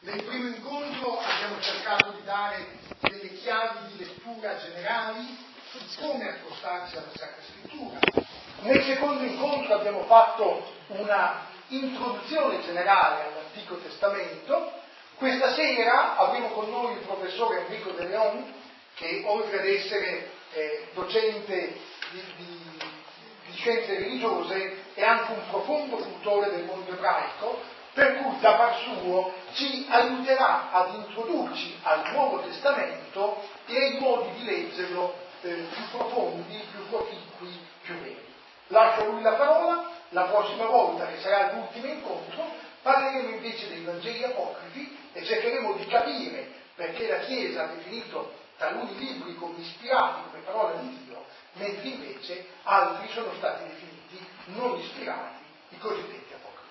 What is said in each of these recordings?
Nel primo incontro abbiamo cercato di dare delle chiavi di lettura generali su come accostarsi alla Sacra Scrittura. Nel secondo incontro abbiamo fatto una introduzione generale all'Antico Testamento. Questa sera avremo con noi il professore Enrico De Leon, che oltre ad essere docente di scienze religiose è anche un profondo cultore del mondo ebraico, per cui da par suo ci aiuterà ad introdurci al Nuovo Testamento e ai modi di leggerlo più profondi, più proficui, più veri. Lascio a lui la parola. La prossima volta, che sarà l'ultimo incontro, parleremo invece dei Vangeli apocrifi e cercheremo di capire perché la Chiesa ha definito taluni libri come ispirati, come parola di Dio, mentre invece altri sono stati definiti non ispirati, i cosiddetti apocrifi.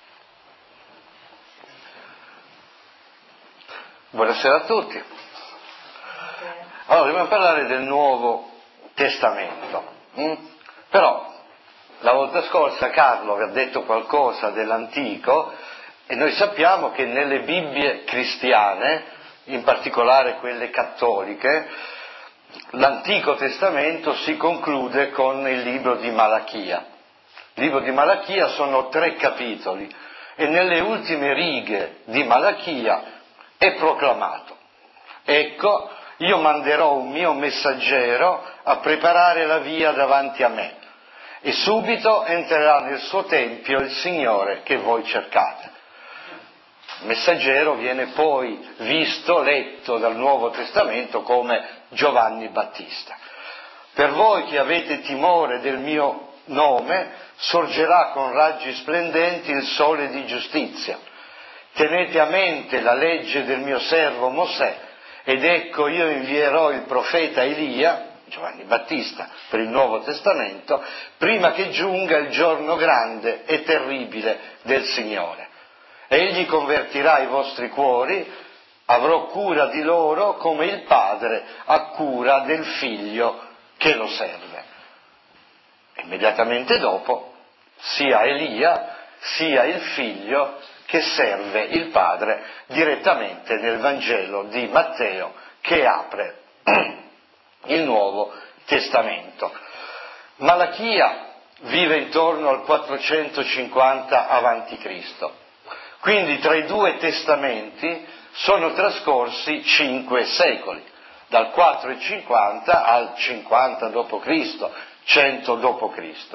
Buonasera a tutti. Allora, dobbiamo parlare del Nuovo Testamento. Però, la volta scorsa Carlo vi ha detto qualcosa dell'Antico e noi sappiamo che nelle Bibbie cristiane, in particolare quelle cattoliche, l'Antico Testamento si conclude con il libro di Malachia. Il libro di Malachia sono 3 capitoli e nelle ultime righe di Malachia è proclamato: ecco, io manderò un mio messaggero a preparare la via davanti a me e subito entrerà nel suo tempio il Signore che voi cercate. Il messaggero viene poi visto, letto dal Nuovo Testamento come Giovanni Battista. Per voi che avete timore del mio nome, sorgerà con raggi splendenti il sole di giustizia. Tenete a mente la legge del mio servo Mosè, ed ecco io invierò il profeta Elia, Giovanni Battista, per il Nuovo Testamento, prima che giunga il giorno grande e terribile del Signore. Egli convertirà i vostri cuori, avrò cura di loro come il padre ha cura del figlio che lo serve. Immediatamente dopo, sia Elia sia il figlio che serve il padre, direttamente nel Vangelo di Matteo che apre il Nuovo Testamento. Malachia vive intorno al 450 a.C., quindi tra i 2 testamenti sono trascorsi 5 secoli, dal 450 al 50 d.C., 100 d.C.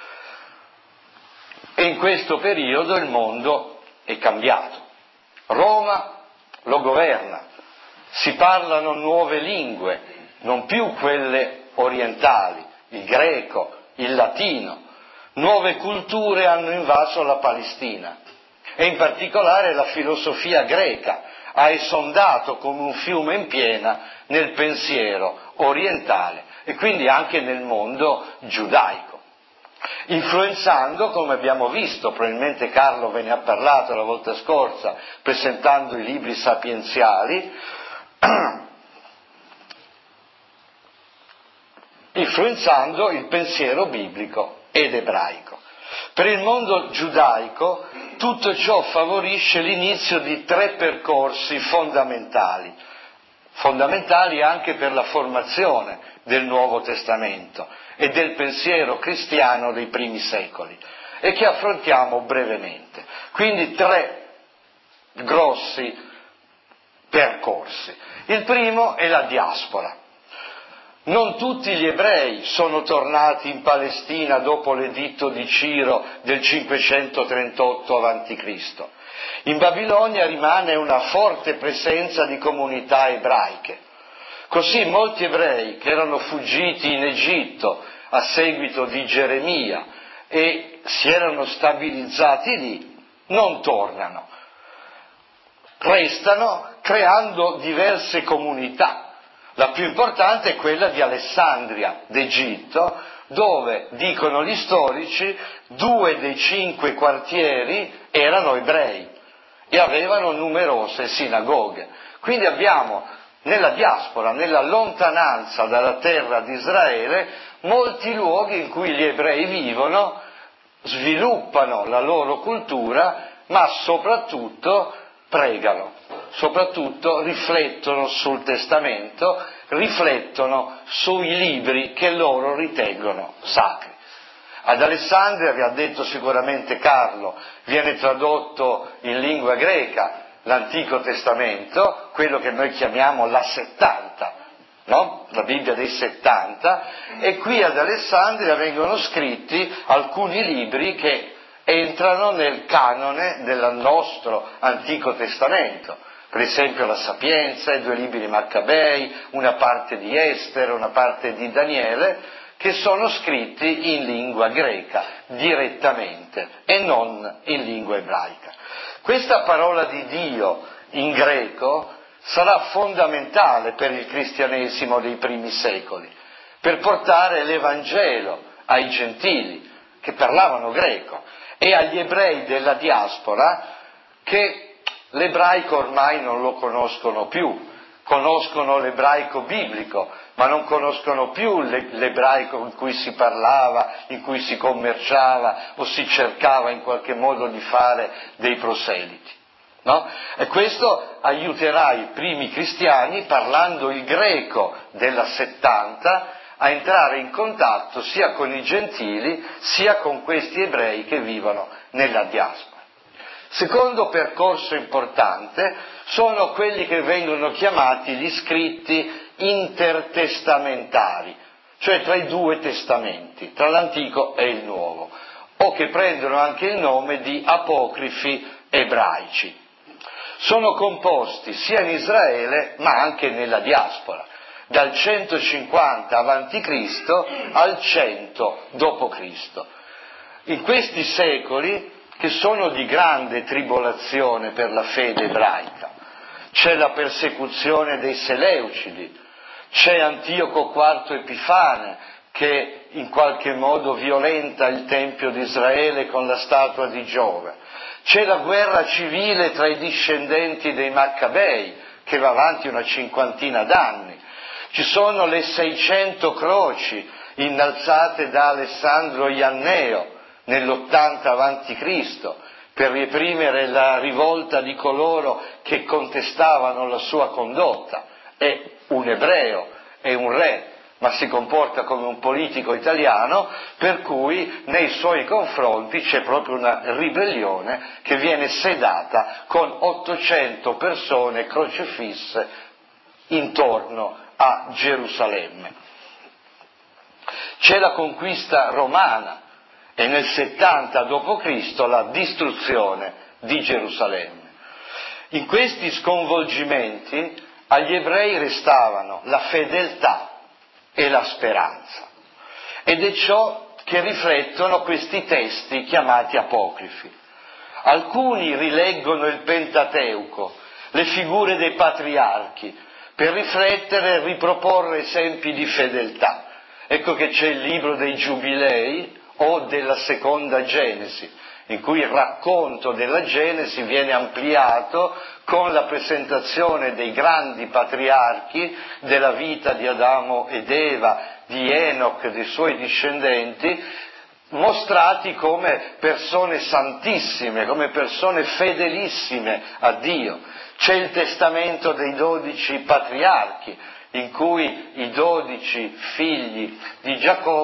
E in questo periodo il mondo è cambiato. Roma lo governa, si parlano nuove lingue, non più quelle orientali, il greco, il latino. Nuove culture hanno invaso la Palestina e in particolare la filosofia greca ha esondato come un fiume in piena nel pensiero orientale e quindi anche nel mondo giudaico, influenzando, come abbiamo visto, probabilmente Carlo ve ne ha parlato la volta scorsa presentando i libri sapienziali, influenzando il pensiero biblico ed ebraico. Per il mondo giudaico tutto ciò favorisce l'inizio di 3 percorsi fondamentali anche per la formazione del Nuovo Testamento e del pensiero cristiano dei primi secoli, e che affrontiamo brevemente. Quindi 3 grossi percorsi. Il primo è la diaspora. Non tutti gli ebrei sono tornati in Palestina dopo l'editto di Ciro del 538 a.C. In Babilonia rimane una forte presenza di comunità ebraiche. Così molti ebrei che erano fuggiti in Egitto a seguito di Geremia e si erano stabilizzati lì, non tornano. Restano creando diverse comunità. La più importante è quella di Alessandria d'Egitto, dove, dicono gli storici, 2 dei 5 quartieri erano ebrei e avevano numerose sinagoghe. Quindi abbiamo nella diaspora, nella lontananza dalla terra di Israele, molti luoghi in cui gli ebrei vivono, sviluppano la loro cultura, ma soprattutto pregano, soprattutto riflettono sul testamento, riflettono sui libri che loro ritengono sacri. Ad Alessandria, vi ha detto sicuramente Carlo, viene tradotto in lingua greca l'Antico Testamento, quello che noi chiamiamo la 70, no? La Bibbia dei 70, e qui ad Alessandria vengono scritti alcuni libri che entrano nel canone del nostro Antico Testamento, per esempio la Sapienza, i 2 libri di Maccabei, una parte di Estere, una parte di Daniele, che sono scritti in lingua greca direttamente e non in lingua ebraica. Questa parola di Dio in greco sarà fondamentale per il cristianesimo dei primi secoli, per portare l'Evangelo ai gentili che parlavano greco e agli ebrei della diaspora che l'ebraico ormai non lo conoscono più, conoscono l'ebraico biblico, ma non conoscono più l'ebraico in cui si parlava, in cui si commerciava o si cercava in qualche modo di fare dei proseliti. No? E questo aiuterà i primi cristiani, parlando il greco della 70, a entrare in contatto sia con i gentili sia con questi ebrei che vivono nella diaspora. Secondo percorso importante sono quelli che vengono chiamati gli scritti intertestamentari, cioè tra i 2 testamenti, tra l'Antico e il Nuovo, o che prendono anche il nome di apocrifi ebraici. Sono composti sia in Israele ma anche nella diaspora, dal 150 a.C. al 100 d.C. In questi secoli, che sono di grande tribolazione per la fede ebraica, c'è la persecuzione dei Seleucidi, c'è Antioco IV Epifane che in qualche modo violenta il Tempio di Israele con la statua di Giove, c'è la guerra civile tra i discendenti dei Maccabei che va avanti una 50 d'anni, ci sono le 600 croci innalzate da Alessandro Ianneo nell'80 a.C. per reprimere la rivolta di coloro che contestavano la sua condotta. È un ebreo, è un re, ma si comporta come un politico italiano, per cui nei suoi confronti c'è proprio una ribellione che viene sedata con 800 persone crocefisse intorno a Gerusalemme. C'è la conquista romana e nel 70 d.C. la distruzione di Gerusalemme. In questi sconvolgimenti agli ebrei restavano la fedeltà e la speranza, ed è ciò che riflettono questi testi chiamati apocrifi. Alcuni rileggono il Pentateuco, le figure dei patriarchi, per riflettere e riproporre esempi di fedeltà. Ecco che c'è il libro dei Giubilei o della seconda Genesi, in cui il racconto della Genesi viene ampliato con la presentazione dei grandi patriarchi della vita di Adamo ed Eva, di Enoch e dei suoi discendenti, mostrati come persone santissime, come persone fedelissime a Dio. C'è il testamento dei 12 patriarchi, in cui i 12 figli di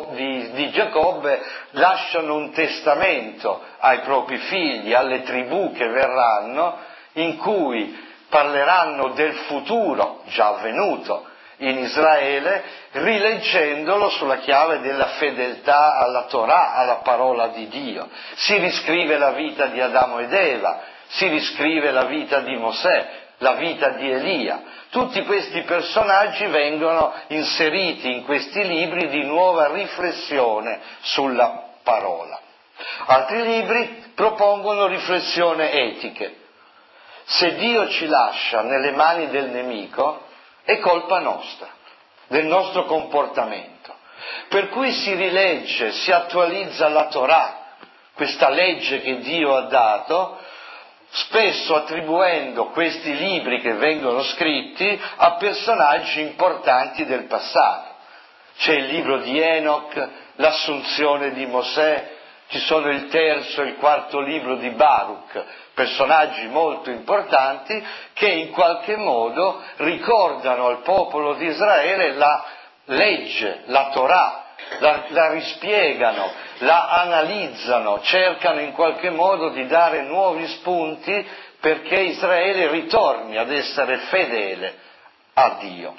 Giacobbe lasciano un testamento ai propri figli, alle tribù che verranno, in cui parleranno del futuro già avvenuto in Israele, rileggendolo sulla chiave della fedeltà alla Torah, alla parola di Dio. Si riscrive la vita di Adamo ed Eva, si riscrive la vita di Mosè, la vita di Elia. Tutti questi personaggi vengono inseriti in questi libri di nuova riflessione sulla parola. Altri libri propongono riflessioni etiche. Se Dio ci lascia nelle mani del nemico, è colpa nostra, del nostro comportamento. Per cui si rilegge, si attualizza la Torah, questa legge che Dio ha dato, spesso attribuendo questi libri che vengono scritti a personaggi importanti del passato. C'è il libro di Enoch, l'assunzione di Mosè, ci sono il terzo e il quarto libro di Baruch, personaggi molto importanti che in qualche modo ricordano al popolo di Israele la legge, la Torah, la rispiegano, la analizzano, cercano in qualche modo di dare nuovi spunti perché Israele ritorni ad essere fedele a Dio.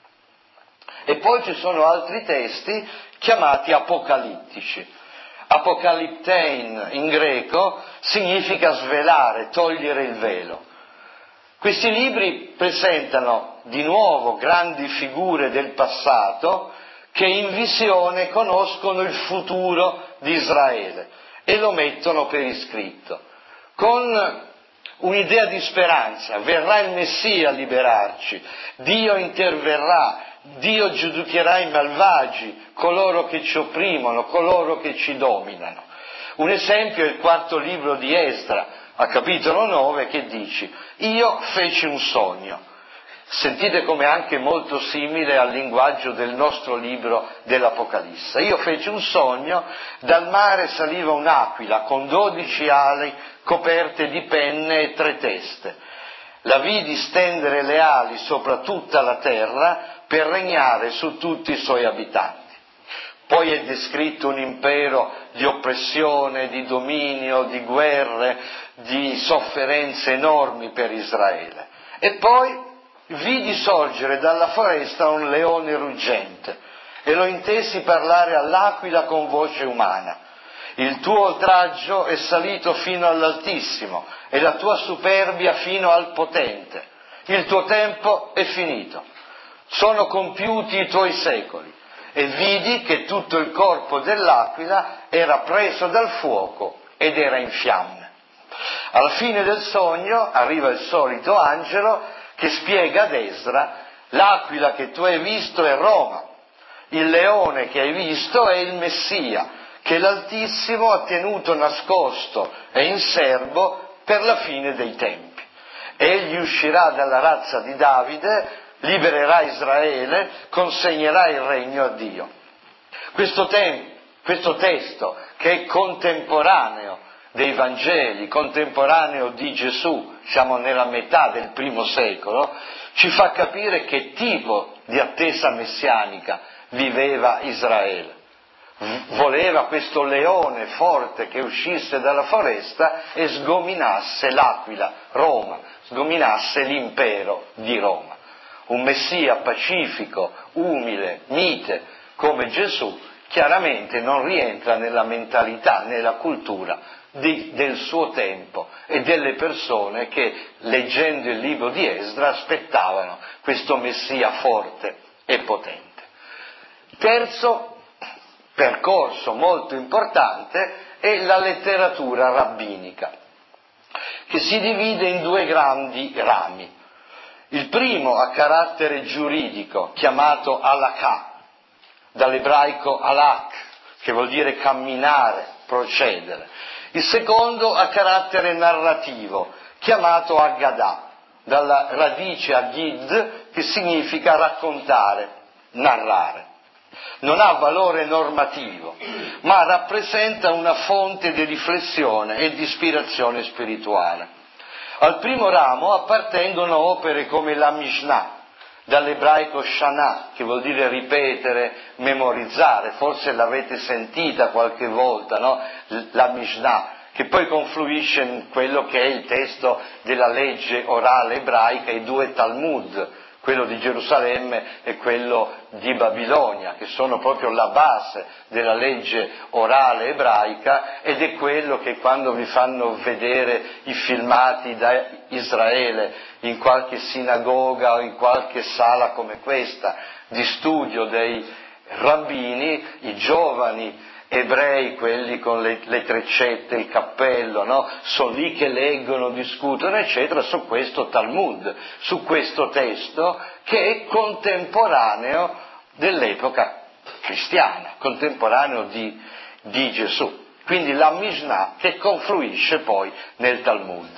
E poi ci sono altri testi chiamati apocalittici. Apocalyptein in greco significa svelare, togliere il velo. Questi libri presentano di nuovo grandi figure del passato che in visione conoscono il futuro di Israele e lo mettono per iscritto, con un'idea di speranza: verrà il Messia a liberarci, Dio interverrà, Dio giudicherà i malvagi, coloro che ci opprimono, coloro che ci dominano. Un esempio è il quarto libro di Esdra, a capitolo 9, che dice: io feci un sogno. Sentite come è anche molto simile al linguaggio del nostro libro dell'Apocalisse. Io feci un sogno, dal mare saliva un'aquila con 12 ali coperte di penne e 3 teste. La vidi stendere le ali sopra tutta la terra per regnare su tutti i suoi abitanti. Poi è descritto un impero di oppressione, di dominio, di guerre, di sofferenze enormi per Israele. E poi vidi sorgere dalla foresta un leone ruggente e lo intesi parlare all'aquila con voce umana: il tuo oltraggio è salito fino all'Altissimo e la tua superbia fino al Potente. Il tuo tempo è finito. Sono compiuti i tuoi secoli. E vidi che tutto il corpo dell'aquila era preso dal fuoco ed era in fiamme. Alla fine del sogno arriva il solito angelo che spiega ad Esdra: l'aquila che tu hai visto è Roma, il leone che hai visto è il Messia, che l'Altissimo ha tenuto nascosto e in serbo per la fine dei tempi. Egli uscirà dalla razza di Davide, libererà Israele, consegnerà il regno a Dio. Questo testo, che è contemporaneo dei Vangeli, contemporaneo di Gesù, siamo nella metà del I secolo, ci fa capire che tipo di attesa messianica viveva Israele. Voleva questo leone forte che uscisse dalla foresta e sgominasse l'aquila, Roma, sgominasse l'impero di Roma. Un Messia pacifico, umile, mite, come Gesù, chiaramente non rientra nella mentalità, nella cultura del suo tempo e delle persone che, leggendo il libro di Esdra, aspettavano questo Messia forte e potente. Terzo percorso molto importante è la letteratura rabbinica, che si divide in 2 grandi rami. Il primo ha carattere giuridico, chiamato halakha, dall'ebraico halak, che vuol dire camminare, procedere. Il secondo ha carattere narrativo, chiamato Haggadah, dalla radice Agid, che significa raccontare, narrare. Non ha valore normativo, ma rappresenta una fonte di riflessione e di ispirazione spirituale. Al primo ramo appartengono opere come la Mishnah, dall'ebraico Shana, che vuol dire ripetere, memorizzare, forse l'avete sentita qualche volta, no? La Mishnah, che poi confluisce in quello che è il testo della legge orale ebraica, i 2 Talmud, quello di Gerusalemme e quello di Babilonia, che sono proprio la base della legge orale ebraica, ed è quello che quando vi fanno vedere i filmati da Israele in qualche sinagoga o in qualche sala come questa di studio dei rabbini, i giovani ebrei, quelli con le treccette, il cappello, no? Sono lì che leggono, discutono, eccetera, su questo Talmud, su questo testo che è contemporaneo dell'epoca cristiana, contemporaneo di Gesù. Quindi la Mishnah che confluisce poi nel Talmud.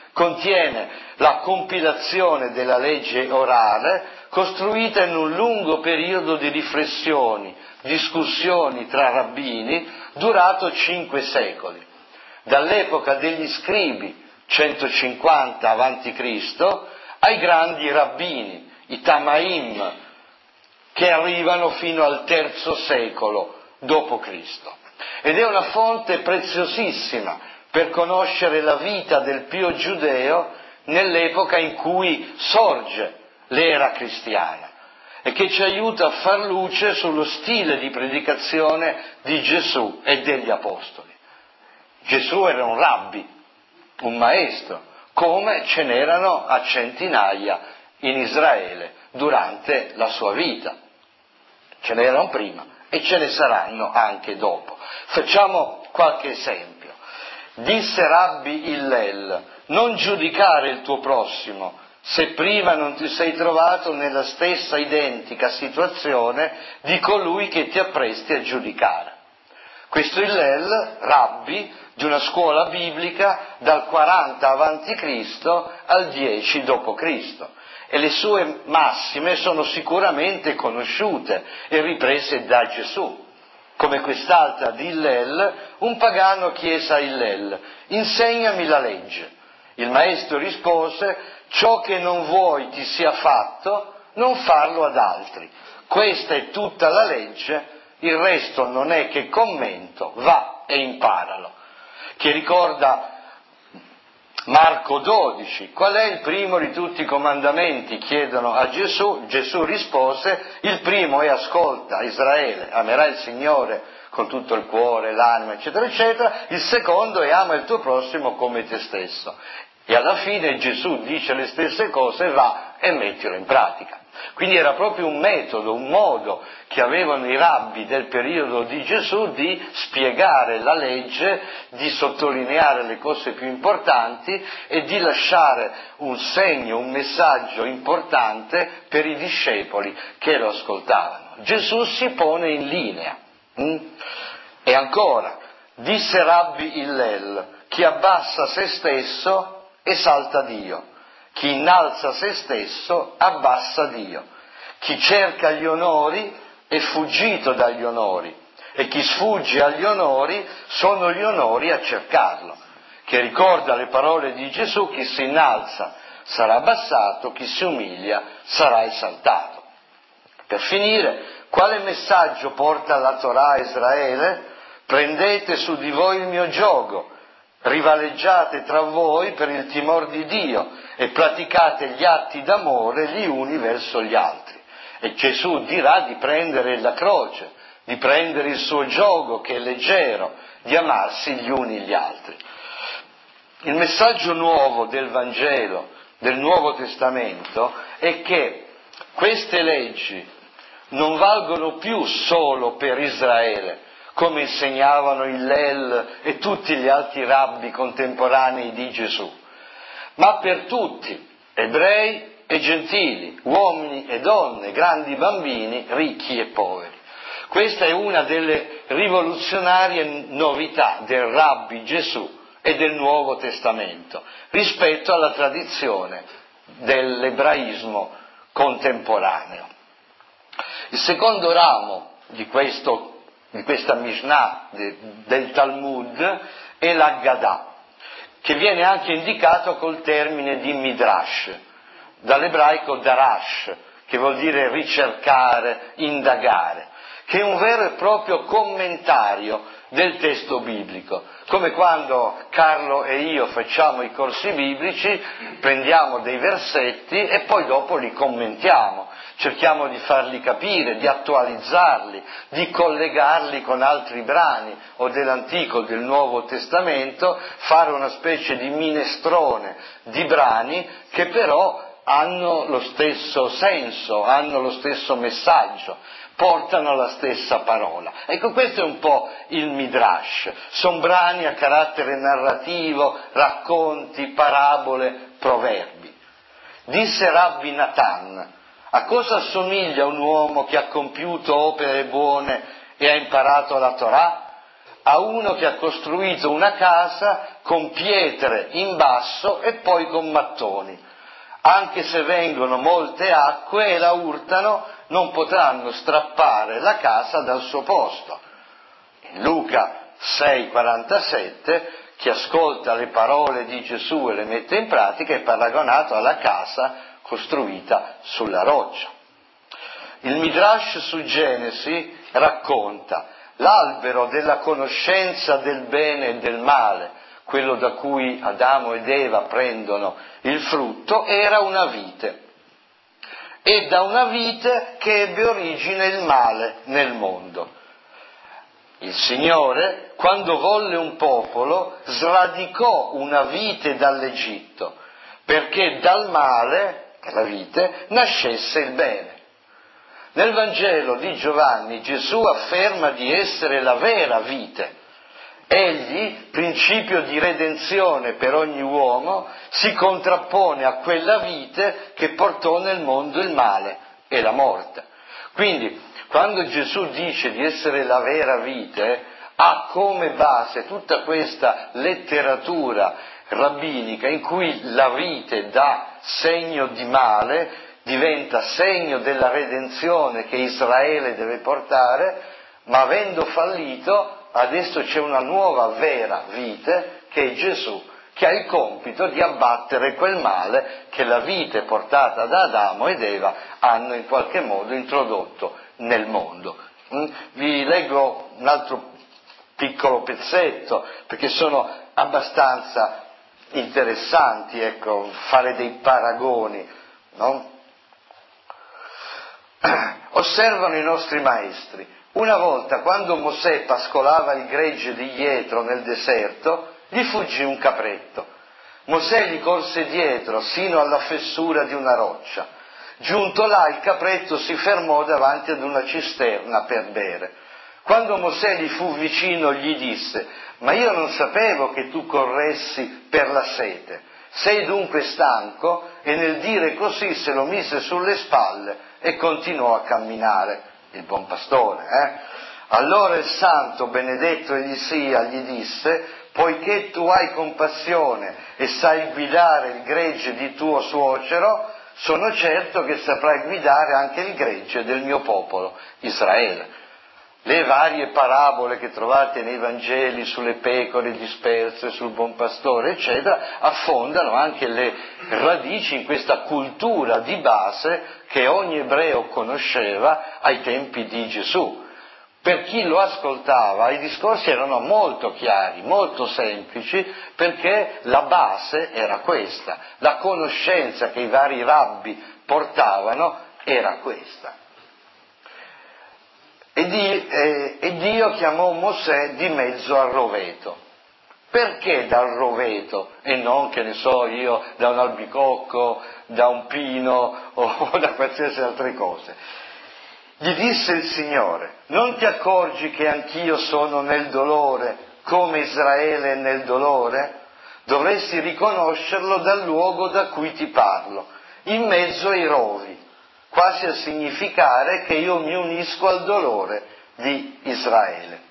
contiene la compilazione della legge orale costruita in un lungo periodo di riflessioni, discussioni tra rabbini durato 5 secoli, dall'epoca degli scribi 150 a.C. ai grandi rabbini, i Tamaim, che arrivano fino al III secolo d.C. Ed è una fonte preziosissima per conoscere la vita del Pio Giudeo nell'epoca in cui sorge l'era cristiana e che ci aiuta a far luce sullo stile di predicazione di Gesù e degli Apostoli. Gesù era un rabbi, un maestro, come ce n'erano a centinaia in Israele durante la sua vita. Ce n'erano prima e ce ne saranno anche dopo. Facciamo qualche esempio. Disse Rabbi Hillel: non giudicare il tuo prossimo se prima non ti sei trovato nella stessa identica situazione di colui che ti appresti a giudicare. Questo Hillel, rabbi di una scuola biblica dal 40 a.C. al 10 d.C. e le sue massime sono sicuramente conosciute e riprese da Gesù. Come quest'altra di Hillel, un pagano chiese a Hillel: insegnami la legge. Il maestro rispose: ciò che non vuoi ti sia fatto, non farlo ad altri. Questa è tutta la legge, il resto non è che commento, va e imparalo. Che ricorda Marco 12, qual è il primo di tutti i comandamenti? Chiedono a Gesù, Gesù rispose: il primo è ascolta Israele, amerai il Signore con tutto il cuore, l'anima, eccetera, eccetera, il secondo è ama il tuo prossimo come te stesso. E alla fine Gesù dice le stesse cose, va e mettilo in pratica. Quindi era proprio un metodo, un modo che avevano i rabbi del periodo di Gesù di spiegare la legge, di sottolineare le cose più importanti e di lasciare un segno, un messaggio importante per i discepoli che lo ascoltavano. Gesù si pone in linea. E ancora, disse Rabbi Hillel: chi abbassa se stesso esalta Dio, chi innalza se stesso abbassa Dio, chi cerca gli onori è fuggito dagli onori e chi sfugge agli onori sono gli onori a cercarlo, che ricorda le parole di Gesù: chi si innalza sarà abbassato, chi si umilia sarà esaltato. Per finire, quale messaggio porta la Torah a Israele? Prendete su di voi il mio giogo, rivaleggiate tra voi per il timor di Dio e praticate gli atti d'amore gli uni verso gli altri. E Gesù dirà di prendere la croce, di prendere il suo giogo che è leggero, di amarsi gli uni gli altri. Il messaggio nuovo del Vangelo, del Nuovo Testamento, è che queste leggi non valgono più solo per Israele, come insegnavano Hillel e tutti gli altri rabbi contemporanei di Gesù, ma per tutti, ebrei e gentili, uomini e donne, grandi bambini, ricchi e poveri. Questa è una delle rivoluzionarie novità del Rabbi Gesù e del Nuovo Testamento rispetto alla tradizione dell'ebraismo contemporaneo. Il secondo ramo di questa Mishnah del Talmud è l'Aggadah, che viene anche indicato col termine di Midrash, dall'ebraico darash, che vuol dire ricercare, indagare, che è un vero e proprio commentario del testo biblico, come quando Carlo e io facciamo i corsi biblici, prendiamo dei versetti e poi dopo li commentiamo, cerchiamo di farli capire, di attualizzarli, di collegarli con altri brani o dell'Antico o del Nuovo Testamento, fare una specie di minestrone di brani che però hanno lo stesso senso, hanno lo stesso messaggio, portano la stessa parola. Ecco, questo è un po' il Midrash, sono brani a carattere narrativo, racconti, parabole, proverbi. Disse Rabbi Natan: a cosa assomiglia un uomo che ha compiuto opere buone e ha imparato la Torah? a uno che ha costruito una casa con pietre in basso e poi con mattoni. Anche se vengono molte acque e la urtano, non potranno strappare la casa dal suo posto. In Luca 6,47, chi ascolta le parole di Gesù e le mette in pratica è paragonato alla casa costruita sulla roccia. Il Midrash su Genesi racconta l'albero della conoscenza del bene e del male, quello da cui Adamo ed Eva prendono il frutto, era una vite. E da una vite che ebbe origine il male nel mondo. Il Signore, quando volle un popolo, sradicò una vite dall'Egitto, perché dal male, la vite, nascesse il bene. Nel Vangelo di Giovanni Gesù afferma di essere la vera vite. Egli, principio di redenzione per ogni uomo, si contrappone a quella vite che portò nel mondo il male e la morte. Quindi, quando Gesù dice di essere la vera vite, ha come base tutta questa letteratura rabbinica in cui la vite dà segno di male, diventa segno della redenzione che Israele deve portare, ma avendo fallito, adesso c'è una nuova vera vite, che è Gesù, che ha il compito di abbattere quel male che la vite portata da Adamo ed Eva hanno in qualche modo introdotto nel mondo. Vi leggo un altro piccolo pezzetto, perché sono abbastanza interessanti, fare dei paragoni, no? Osservano i nostri maestri. Una volta, quando Mosè pascolava il gregge di Jetro nel deserto, gli fuggì un capretto. Mosè gli corse dietro sino alla fessura di una roccia. Giunto là, il capretto si fermò davanti ad una cisterna per bere. Quando Mosè gli fu vicino, gli disse: «Ma io non sapevo che tu corressi per la sete. Sei dunque stanco?» E nel dire così se lo mise sulle spalle e continuò a camminare. Il buon pastore, Allora il santo, benedetto egli sia, gli disse: «Poiché tu hai compassione e sai guidare il gregge di tuo suocero, sono certo che saprai guidare anche il gregge del mio popolo, Israele». Le varie parabole che trovate nei Vangeli sulle pecore disperse, sul buon pastore, eccetera, affondano anche le radici in questa cultura di base che ogni ebreo conosceva ai tempi di Gesù. Per chi lo ascoltava i discorsi erano molto chiari, molto semplici, perché la base era questa, la conoscenza che i vari rabbi portavano era questa. E Dio chiamò Mosè di mezzo al roveto. Perché dal roveto e non, che ne so io, da un albicocco, da un pino o da qualsiasi altre cose? Gli disse il Signore: «Non ti accorgi che anch'io sono nel dolore, come Israele è nel dolore? Dovresti riconoscerlo dal luogo da cui ti parlo, in mezzo ai rovi», quasi a significare che io mi unisco al dolore di Israele.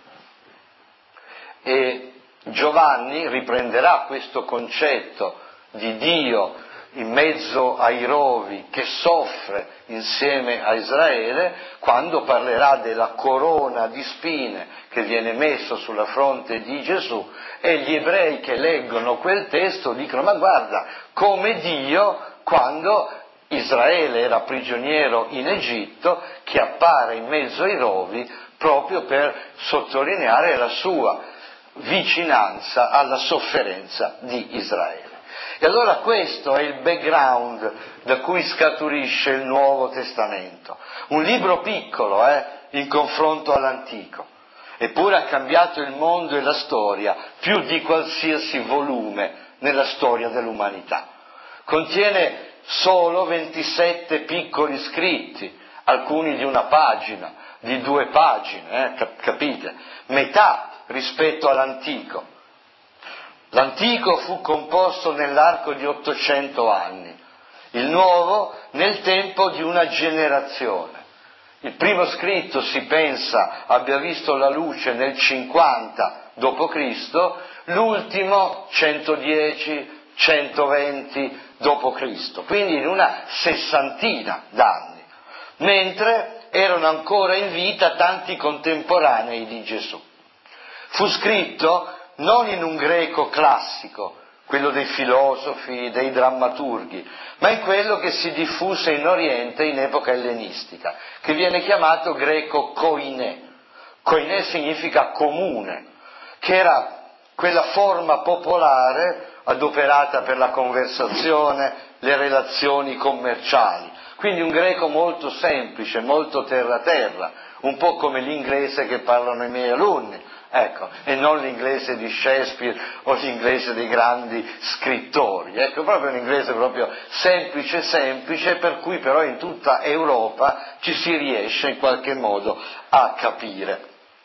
E Giovanni riprenderà questo concetto di Dio in mezzo ai rovi che soffre insieme a Israele quando parlerà della corona di spine che viene messo sulla fronte di Gesù, e gli ebrei che leggono quel testo dicono: ma guarda, come Dio quando Israele era prigioniero in Egitto, che appare in mezzo ai rovi proprio per sottolineare la sua vicinanza alla sofferenza di Israele. E allora questo è il background da cui scaturisce il Nuovo Testamento. Un libro piccolo, in confronto all'Antico, eppure ha cambiato il mondo e la storia più di qualsiasi volume nella storia dell'umanità. Contiene solo 27 piccoli scritti, alcuni di una pagina, di 2 pagine, capite? Metà rispetto all'Antico. L'Antico fu composto nell'arco di 800 anni, il Nuovo nel tempo di una generazione. Il primo scritto si pensa abbia visto la luce nel 50 d.C., l'ultimo 110-120 d.C., quindi in una sessantina d'anni, mentre erano ancora in vita tanti contemporanei di Gesù. Fu scritto non in un greco classico, quello dei filosofi, dei drammaturghi, ma in quello che si diffuse in Oriente in epoca ellenistica, che viene chiamato greco koiné. Koiné significa comune, che era quella forma popolare adoperata per la conversazione, le relazioni commerciali. Quindi un greco molto semplice, molto terra-terra, un po' come l'inglese che parlano i miei alunni, ecco, e non l'inglese di Shakespeare o l'inglese dei grandi scrittori, ecco, proprio un inglese proprio semplice, per cui però in tutta Europa ci si riesce in qualche modo a capire.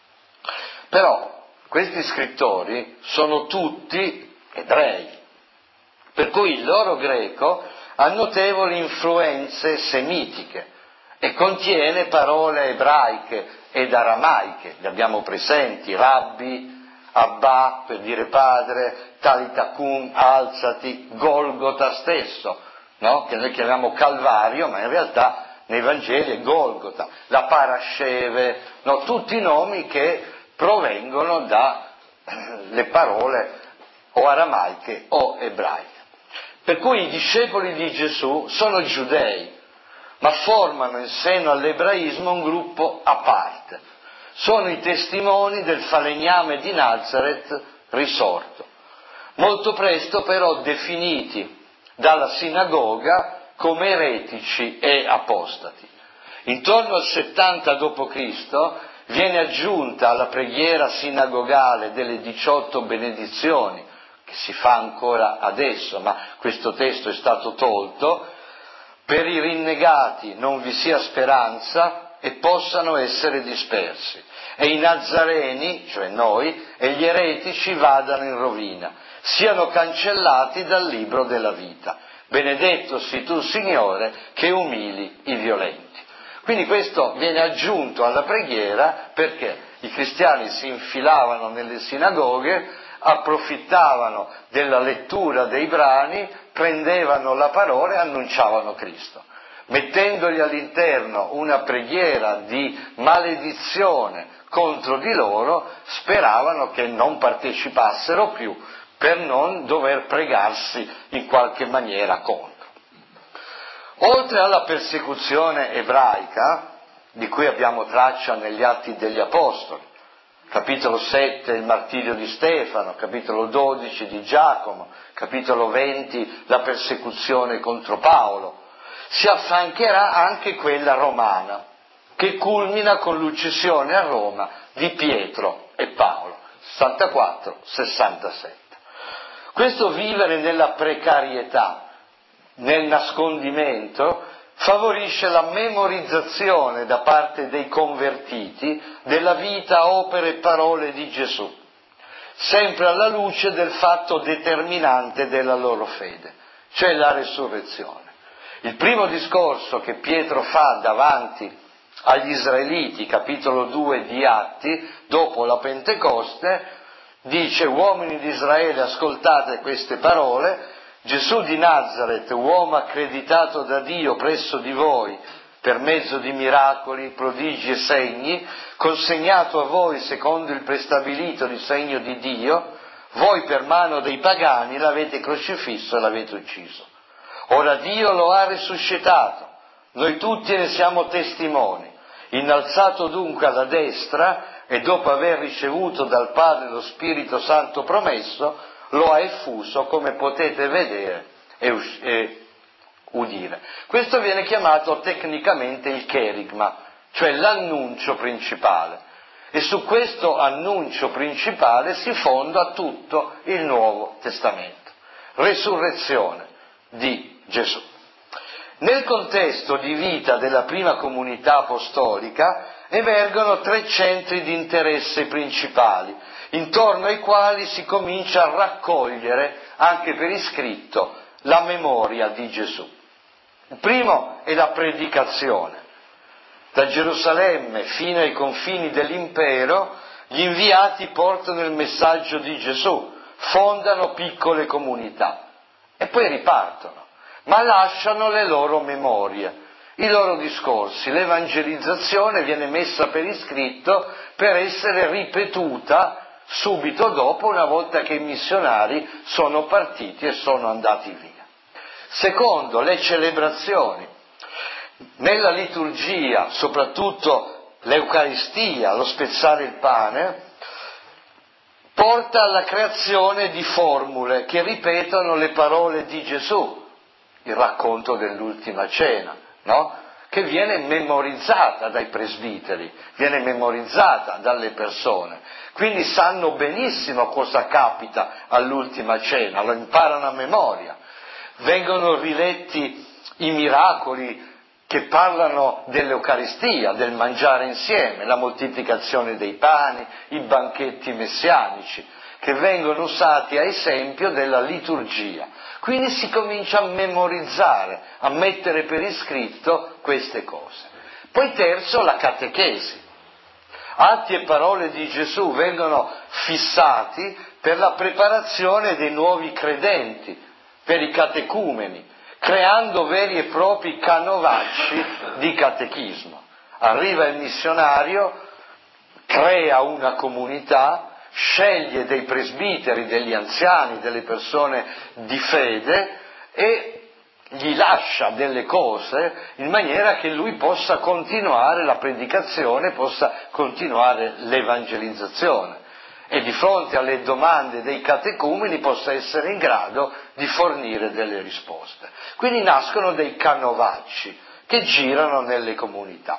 Però questi scrittori sono tutti ebrei, per cui il loro greco ha notevoli influenze semitiche e contiene parole ebraiche ed aramaiche, le abbiamo presenti, Rabbi, Abba per dire padre, Talitacum, alzati, Golgota stesso, no? Che noi chiamiamo Calvario, ma in realtà nei Vangeli è Golgota, la Parasceve, no? Tutti nomi che provengono dalle parole o aramaiche o ebraiche. Per cui i discepoli di Gesù sono giudei, ma formano in seno all'ebraismo un gruppo a parte. Sono i testimoni del falegname di Nazareth risorto, molto presto però definiti dalla sinagoga come eretici e apostati. Intorno al 70 d.C. viene aggiunta alla preghiera sinagogale delle 18 benedizioni, che si fa ancora adesso, ma questo testo è stato tolto, per i rinnegati non vi sia speranza e possano essere dispersi, e i nazareni, cioè noi, e gli eretici vadano in rovina, siano cancellati dal libro della vita. Benedetto sii tu, Signore, che umili i violenti. Quindi questo viene aggiunto alla preghiera perché i cristiani si infilavano nelle sinagoghe, approfittavano della lettura dei brani, prendevano la parola e annunciavano Cristo. Mettendogli all'interno una preghiera di maledizione contro di loro, speravano che non partecipassero più per non dover pregarsi in qualche maniera contro. Oltre alla persecuzione ebraica, di cui abbiamo traccia negli Atti degli Apostoli, capitolo 7 il martirio di Stefano, capitolo 12 di Giacomo, capitolo 20 la persecuzione contro Paolo, si affiancherà anche quella romana, che culmina con l'uccisione a Roma di Pietro e Paolo, 64-67. Questo vivere nella precarietà, nel nascondimento, favorisce la memorizzazione da parte dei convertiti della vita, opere e parole di Gesù, sempre alla luce del fatto determinante della loro fede, cioè la resurrezione. Il primo discorso che Pietro fa davanti agli Israeliti, capitolo 2 di Atti, dopo la Pentecoste, dice: uomini di Israele, ascoltate queste parole, Gesù di Nazaret, uomo accreditato da Dio presso di voi per mezzo di miracoli, prodigi e segni, consegnato a voi secondo il prestabilito disegno di Dio, voi per mano dei pagani l'avete crocifisso e l'avete ucciso. Ora Dio lo ha risuscitato, noi tutti ne siamo testimoni. Innalzato dunque alla destra e dopo aver ricevuto dal Padre lo Spirito Santo promesso, lo ha effuso, come potete vedere e udire. Questo viene chiamato tecnicamente il cherigma, cioè l'annuncio principale. E su questo annuncio principale si fonda tutto il Nuovo Testamento. Resurrezione di Gesù. Nel contesto di vita della prima comunità apostolica emergono 3 centri di interesse principali, intorno ai quali si comincia a raccogliere, anche per iscritto, la memoria di Gesù. Il primo è la predicazione. Da Gerusalemme fino ai confini dell'impero, Gli inviati portano il messaggio di Gesù, fondano piccole comunità e poi ripartono, ma lasciano le loro memorie, i loro discorsi. L'evangelizzazione viene messa per iscritto per essere ripetuta subito dopo, una volta che i missionari sono partiti e sono andati via. Secondo, le celebrazioni. Nella liturgia, soprattutto l'Eucaristia, lo spezzare il pane, porta alla creazione di formule che ripetono le parole di Gesù, il racconto dell'ultima cena, no? Che viene memorizzata dai presbiteri, viene memorizzata dalle persone, quindi sanno benissimo cosa capita all'ultima cena, lo imparano a memoria. Vengono riletti i miracoli che parlano dell'Eucaristia, del mangiare insieme, la moltiplicazione dei pani, i banchetti messianici, che vengono usati a esempio della liturgia. Quindi si comincia a memorizzare, a mettere per iscritto queste cose. Poi terzo, la catechesi. Atti e parole di Gesù vengono fissati per la preparazione dei nuovi credenti, per i catecumeni, creando veri e propri canovacci di catechismo. Arriva il missionario, crea una comunità, sceglie dei presbiteri, degli anziani, delle persone di fede e gli lascia delle cose in maniera che lui possa continuare la predicazione, possa continuare l'evangelizzazione e di fronte alle domande dei catecumeni possa essere in grado di fornire delle risposte. Quindi nascono dei canovacci che girano nelle comunità.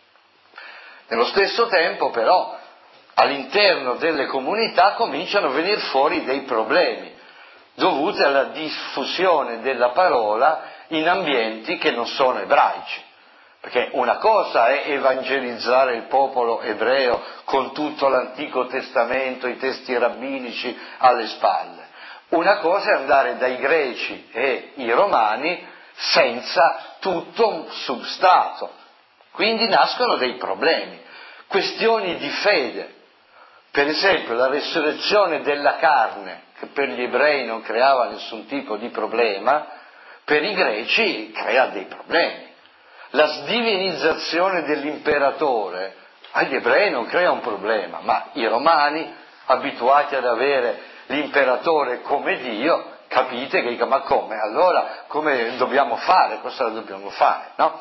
Nello stesso tempo però all'interno delle comunità cominciano a venire fuori dei problemi dovuti alla diffusione della parola in ambienti che non sono ebraici. Perché una cosa è evangelizzare il popolo ebreo con tutto l'Antico Testamento, i testi rabbinici alle spalle. Una cosa è andare dai greci e i romani senza tutto un substrato. Quindi nascono dei problemi, questioni di fede. Per esempio la resurrezione della carne, che per gli ebrei non creava nessun tipo di problema, per i greci crea dei problemi. La sdivinizzazione dell'imperatore agli ebrei non crea un problema, ma i romani, abituati ad avere l'imperatore come Dio, capite che dicono, ma come? Allora come dobbiamo fare? Cosa dobbiamo fare? No?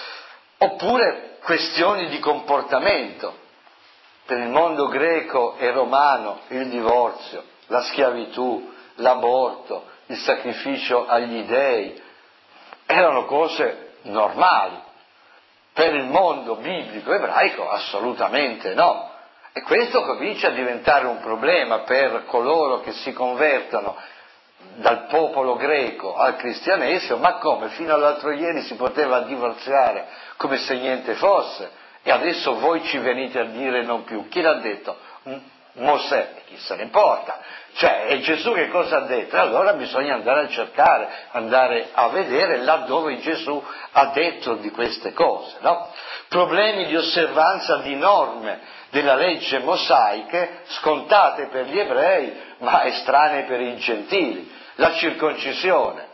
Oppure questioni di comportamento. Per il mondo greco e romano il divorzio, la schiavitù, l'aborto, il sacrificio agli dei erano cose normali. Per il mondo biblico ebraico assolutamente no. E questo comincia a diventare un problema per coloro che si convertono dal popolo greco al cristianesimo. Ma come? Fino all'altro ieri si poteva divorziare come se niente fosse e adesso voi ci venite a dire non più. Chi l'ha detto? Mosè, chi se ne importa? Cioè, e Gesù che cosa ha detto? Allora bisogna andare a cercare, andare a vedere laddove Gesù ha detto di queste cose, no? Problemi di osservanza di norme della legge mosaiche, scontate per gli ebrei, ma estranee per i gentili. La circoncisione.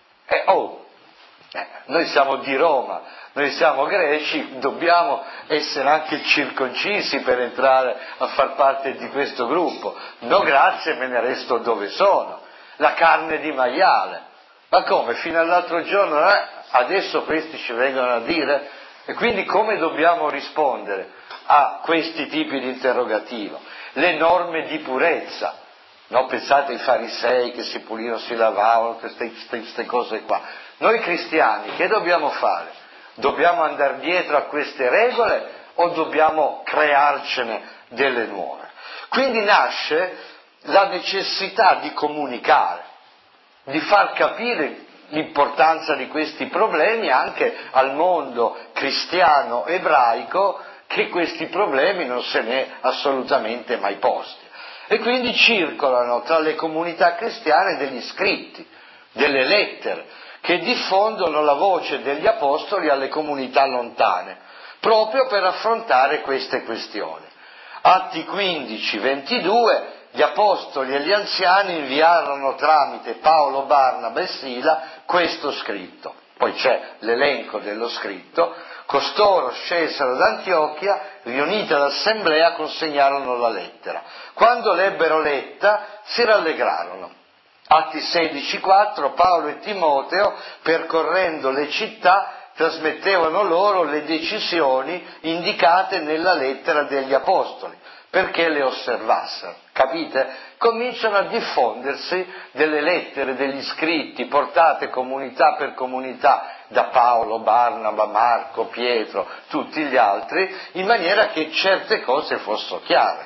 Noi siamo di Roma, noi siamo greci, dobbiamo essere anche circoncisi per entrare a far parte di questo gruppo. No grazie, me ne resto dove sono. La carne di maiale. Ma come? Fino all'altro giorno, adesso questi ci vengono a dire? E quindi come dobbiamo rispondere a questi tipi di interrogativo? Le norme di purezza. No, pensate ai farisei che si pulivano, si lavavano, queste cose qua. Noi cristiani che dobbiamo fare? Dobbiamo andare dietro a queste regole o dobbiamo crearcene delle nuove? Quindi nasce la necessità di comunicare, di far capire l'importanza di questi problemi anche al mondo cristiano ebraico, che questi problemi non se ne è assolutamente mai posti. E quindi circolano tra le comunità cristiane degli scritti, delle lettere, che diffondono la voce degli apostoli alle comunità lontane, proprio per affrontare queste questioni. Atti 15, 22, gli apostoli e gli anziani inviarono tramite Paolo, Barnaba e Sila questo scritto. Poi c'è l'elenco dello scritto. Costoro scesero ad Antiochia, riunita l'assemblea, consegnarono la lettera. Quando l'ebbero letta, si rallegrarono. Atti 16,4, Paolo e Timoteo, percorrendo le città, trasmettevano loro le decisioni indicate nella lettera degli apostoli, perché le osservassero. Capite? Cominciano a diffondersi delle lettere, degli scritti portate comunità per comunità da Paolo, Barnaba, Marco, Pietro, tutti gli altri, in maniera che certe cose fossero chiare.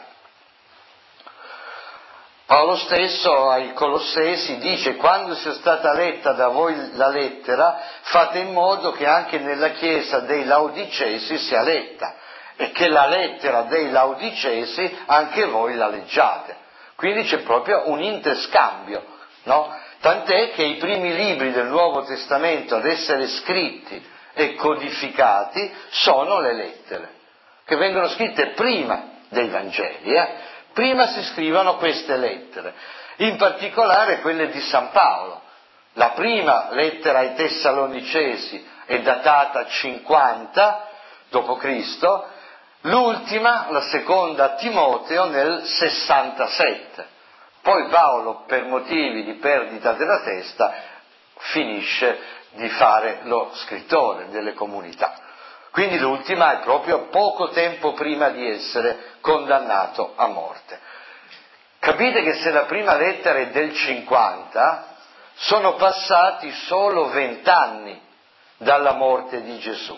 Paolo stesso ai Colossesi dice: quando sia stata letta da voi la lettera, fate in modo che anche nella chiesa dei Laodicesi sia letta, e che la lettera dei Laodicesi anche voi la leggiate. Quindi c'è proprio un interscambio, no? Tant'è che i primi libri del Nuovo Testamento ad essere scritti e codificati sono le lettere, che vengono scritte prima dei Vangeli, Prima si scrivono queste lettere, in particolare quelle di San Paolo. La prima lettera ai Tessalonicesi è datata 50 d.C., l'ultima, la seconda a Timoteo, nel 67. Poi Paolo, per motivi di perdita della testa, finisce di fare lo scrittore delle comunità. Quindi l'ultima è proprio poco tempo prima di essere condannato a morte. Capite che se la prima lettera è del 50, sono passati solo 20 anni dalla morte di Gesù.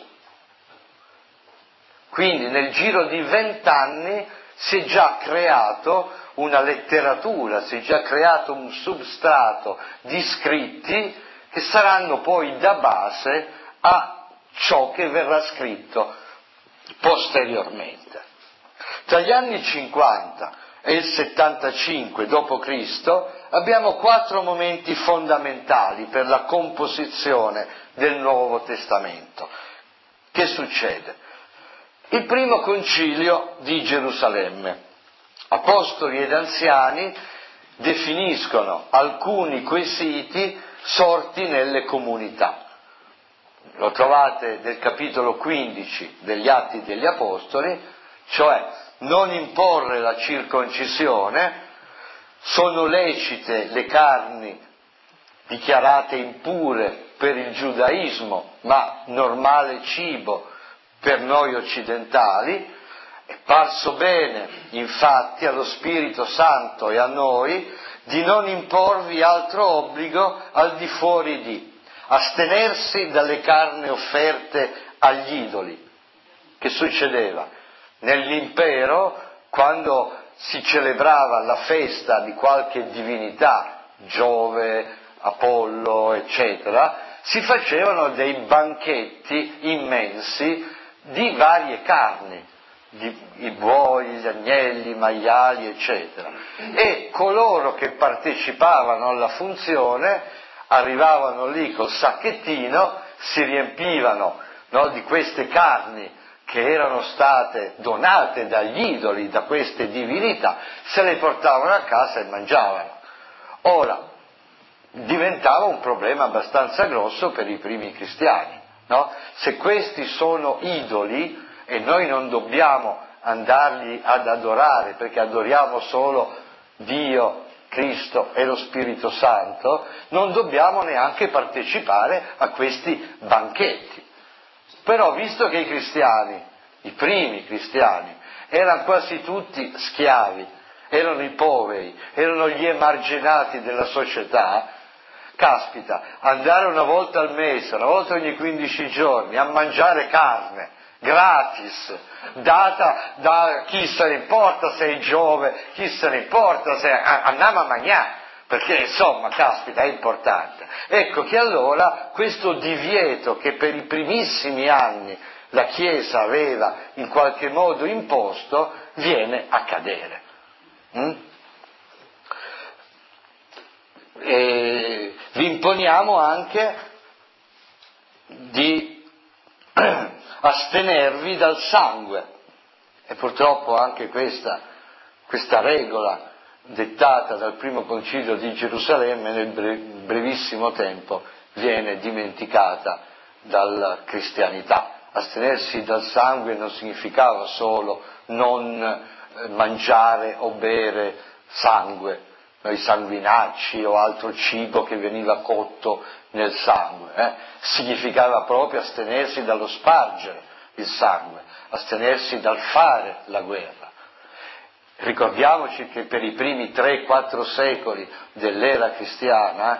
Quindi nel giro di 20 anni si è già creato una letteratura, si è già creato un substrato di scritti che saranno poi da base a ciò che verrà scritto posteriormente. Tra gli anni 50 e il 75 d.C. abbiamo 4 momenti fondamentali per la composizione del Nuovo Testamento. Che succede? Il primo concilio di Gerusalemme. Apostoli ed anziani definiscono alcuni quesiti sorti nelle comunità. Lo trovate nel capitolo 15 degli Atti degli Apostoli, cioè non imporre la circoncisione, sono lecite le carni dichiarate impure per il giudaismo, ma normale cibo per noi occidentali. È parso bene, infatti, allo Spirito Santo e a noi di non imporvi altro obbligo al di fuori di astenersi dalle carni offerte agli idoli. Che succedeva? Nell'impero, quando si celebrava la festa di qualche divinità, Giove, Apollo, eccetera, si facevano dei banchetti immensi di varie carni, i buoi, gli agnelli, i maiali, eccetera. E coloro che partecipavano alla funzione arrivavano lì col sacchettino, si riempivano, no, di queste carni che erano state donate dagli idoli, da queste divinità, se le portavano a casa e mangiavano. Ora, diventava un problema abbastanza grosso per i primi cristiani, no? Se questi sono idoli e noi non dobbiamo andarli ad adorare perché adoriamo solo Dio, Cristo e lo Spirito Santo, non dobbiamo neanche partecipare a questi banchetti. Però visto che i cristiani, i primi cristiani, erano quasi tutti schiavi, erano i poveri, erano gli emarginati della società, caspita, andare una volta al mese, una volta ogni 15 giorni a mangiare carne gratis, data da chi se ne importa se è Giove, chi se ne importa se andiamo a mangiare, perché insomma, caspita, è importante. Ecco che allora questo divieto che per i primissimi anni la Chiesa aveva in qualche modo imposto viene a cadere. E vi imponiamo anche di astenervi dal sangue. E purtroppo anche questa regola dettata dal primo concilio di Gerusalemme nel brevissimo tempo viene dimenticata dalla cristianità. Astenersi dal sangue non significava solo non mangiare o bere sangue, i sanguinacci o altro cibo che veniva cotto nel sangue, significava proprio astenersi dallo spargere il sangue, astenersi dal fare la guerra. Ricordiamoci che per i primi 3-4 secoli dell'era cristiana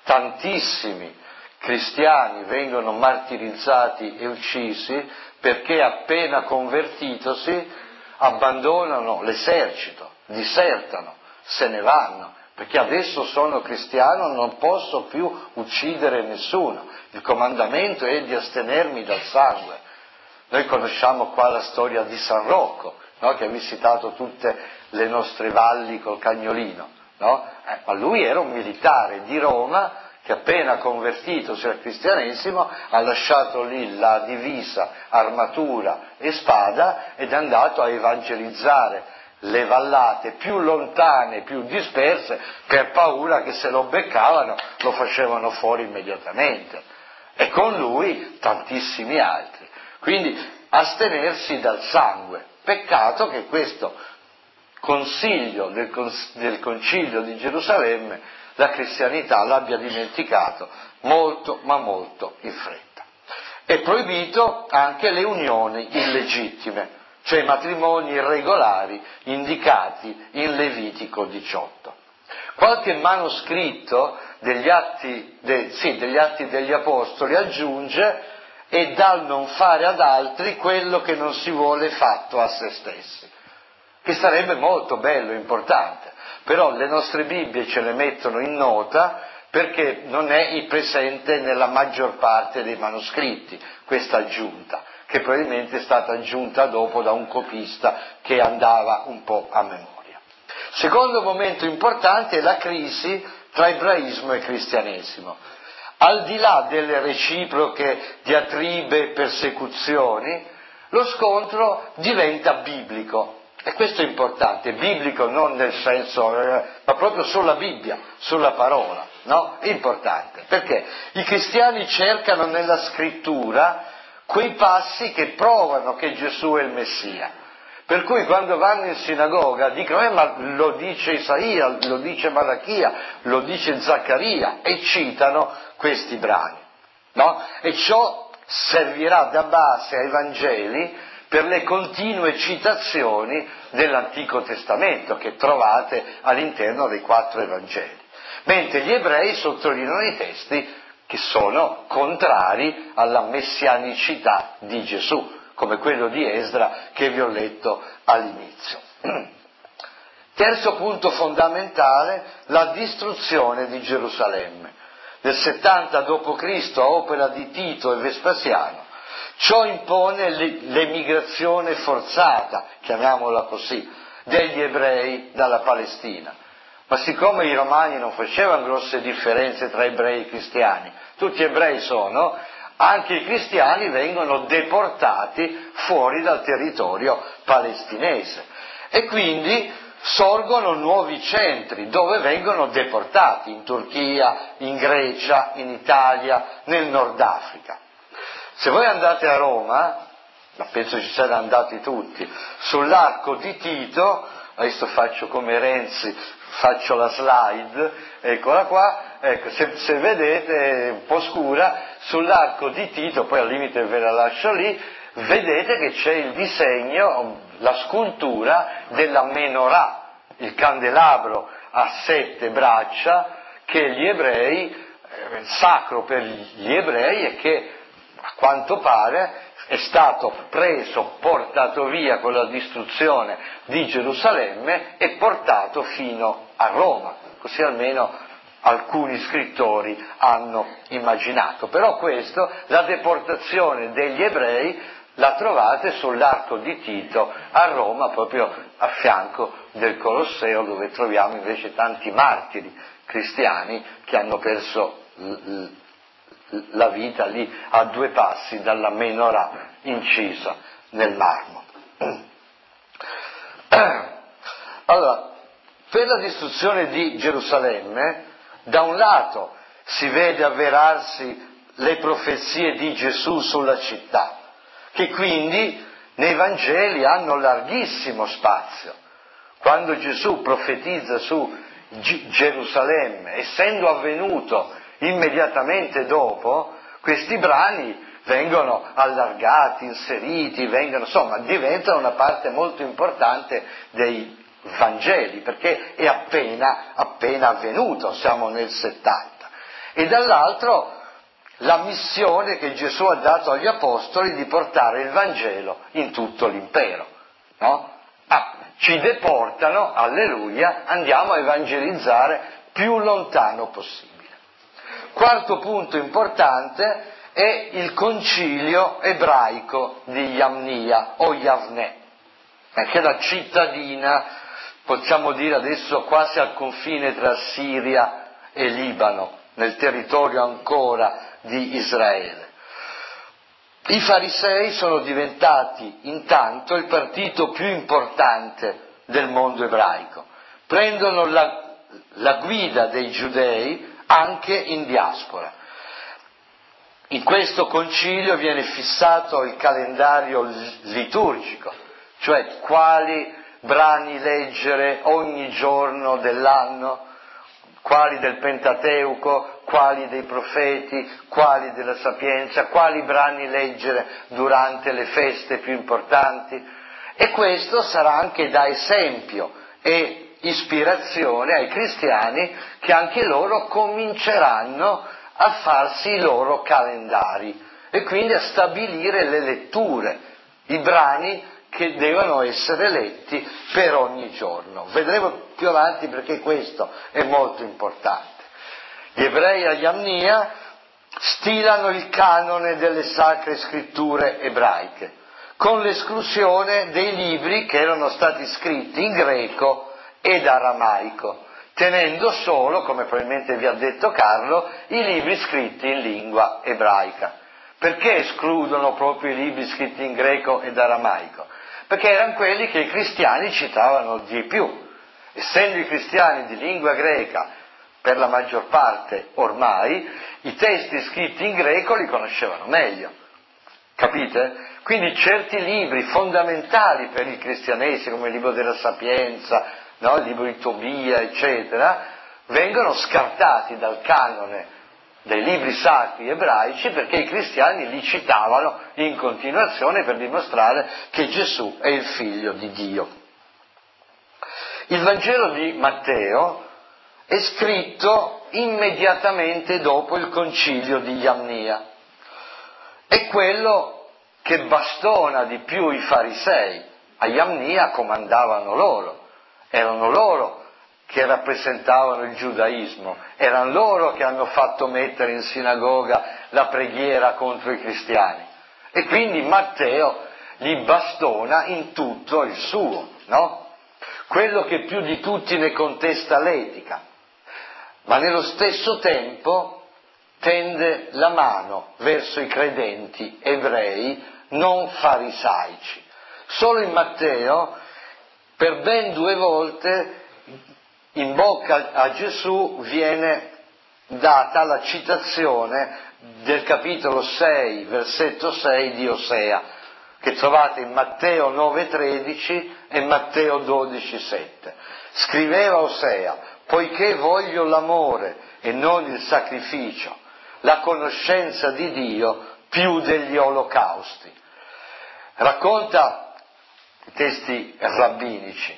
tantissimi cristiani vengono martirizzati e uccisi perché appena convertitosi abbandonano l'esercito, disertano, se ne vanno, perché adesso sono cristiano, non posso più uccidere nessuno, il comandamento è di astenermi dal sangue. Noi conosciamo qua la storia di San Rocco, no? Che ha visitato tutte le nostre valli col cagnolino, no? Ma lui era un militare di Roma che appena convertitosi al cristianesimo ha lasciato lì la divisa, armatura e spada ed è andato a evangelizzare le vallate più lontane, più disperse, per paura che se lo beccavano lo facevano fuori immediatamente. E con lui tantissimi altri. Quindi astenersi dal sangue. Peccato che questo consiglio del Concilio di Gerusalemme la cristianità l'abbia dimenticato molto, ma molto in fretta. È proibito anche le unioni illegittime, cioè i matrimoni irregolari indicati in Levitico 18. Qualche manoscritto degli Atti degli Apostoli aggiunge: e dal non fare ad altri quello che non si vuole fatto a se stessi, che sarebbe molto bello e importante, però le nostre Bibbie ce le mettono in nota perché non è presente nella maggior parte dei manoscritti questa aggiunta, che probabilmente è stata aggiunta dopo da un copista che andava un po' a memoria. Secondo momento importante è la crisi tra ebraismo e cristianesimo. Al di là delle reciproche diatribe e persecuzioni, lo scontro diventa biblico. E questo è importante, biblico non nel senso, ma proprio sulla Bibbia, sulla parola, no? È importante, perché i cristiani cercano nella scrittura quei passi che provano che Gesù è il Messia. Per cui quando vanno in sinagoga dicono: ma lo dice Isaia, lo dice Malachia, lo dice Zaccaria, e citano questi brani, no? E ciò servirà da base ai Vangeli per le continue citazioni dell'Antico Testamento che trovate all'interno dei 4 Evangeli. Mentre gli ebrei sottolineano i testi che sono contrari alla messianicità di Gesù, come quello di Esdra che vi ho letto all'inizio. Terzo punto fondamentale, la distruzione di Gerusalemme. Nel 70 d.C. a opera di Tito e Vespasiano. Ciò impone l'emigrazione forzata, chiamiamola così, degli ebrei dalla Palestina. Ma siccome i romani non facevano grosse differenze tra ebrei e cristiani, tutti ebrei sono, anche i cristiani vengono deportati fuori dal territorio palestinese e quindi sorgono nuovi centri dove vengono deportati, in Turchia, in Grecia, in Italia, nel Nord Africa. Se voi andate a Roma, ma penso ci siete andati tutti, sull'arco di Tito, adesso faccio come Renzi, faccio la slide, eccola qua, ecco, se vedete, è un po' scura, sull'arco di Tito, poi al limite ve la lascio lì, vedete che c'è il disegno, la scultura della menorah, il candelabro a 7 braccia, che gli ebrei, sacro per gli ebrei e che a quanto pare è stato preso, portato via con la distruzione di Gerusalemme e portato fino a Roma, così almeno alcuni scrittori hanno immaginato. Però questo, la deportazione degli ebrei, la trovate sull'arco di Tito a Roma, proprio a fianco del Colosseo, dove troviamo invece tanti martiri cristiani che hanno perso la vita lì a 2 passi dalla menorah incisa nel marmo. Allora, per la distruzione di Gerusalemme, da un lato si vede avverarsi le profezie di Gesù sulla città, che quindi nei Vangeli hanno larghissimo spazio. Quando Gesù profetizza su Gerusalemme, essendo avvenuto immediatamente dopo, questi brani vengono allargati, inseriti, diventano una parte molto importante dei Vangeli, perché è appena avvenuto, siamo nel 70. E dall'altro la missione che Gesù ha dato agli Apostoli di portare il Vangelo in tutto l'impero, no? Ci deportano, alleluia, andiamo a evangelizzare più lontano possibile. Quarto punto importante è il concilio ebraico di Jamnia o Yavne, che è la cittadina, possiamo dire adesso quasi al confine tra Siria e Libano, nel territorio ancora di Israele. I farisei sono diventati intanto il partito più importante del mondo ebraico, prendono la guida dei giudei anche in diaspora. In questo concilio viene fissato il calendario liturgico, cioè quali brani leggere ogni giorno dell'anno, quali del Pentateuco, quali dei profeti, quali della Sapienza, quali brani leggere durante le feste più importanti. E questo sarà anche da esempio e ispirazione ai cristiani, che anche loro cominceranno a farsi i loro calendari e quindi a stabilire le letture, i brani che devono essere letti per ogni giorno. Vedremo più avanti perché questo è molto importante. Gli ebrei a Jamnia stilano il canone delle sacre scritture ebraiche, con l'esclusione dei libri che erano stati scritti in greco ed aramaico, tenendo solo, come probabilmente vi ha detto Carlo, i libri scritti in lingua ebraica. Perché escludono proprio i libri scritti in greco ed aramaico? Perché erano quelli che i cristiani citavano di più. Essendo i cristiani di lingua greca per la maggior parte ormai, i testi scritti in greco li conoscevano meglio. Capite? Quindi certi libri fondamentali per il cristianesimo, come il libro della Sapienza, no? Il libro di Tobia, eccetera, vengono scartati dal canone dei libri sacri ebraici perché i cristiani li citavano in continuazione per dimostrare che Gesù è il figlio di Dio. Il Vangelo di Matteo è scritto immediatamente dopo il concilio di Jamnia. È quello che bastona di più i farisei. A Jamnia comandavano loro, erano loro che rappresentavano il giudaismo, erano loro che hanno fatto mettere in sinagoga la preghiera contro i cristiani. E quindi Matteo li bastona in tutto il suo, no? Quello che più di tutti ne contesta l'etica, ma nello stesso tempo tende la mano verso i credenti ebrei non farisaici. Solo in Matteo, per ben 2 volte, in bocca a Gesù viene data la citazione del capitolo 6, versetto 6 di Osea, che trovate in Matteo 9,13 e Matteo 12,7. Scriveva Osea: poiché voglio l'amore e non il sacrificio, la conoscenza di Dio più degli olocausti. Racconta i testi rabbinici.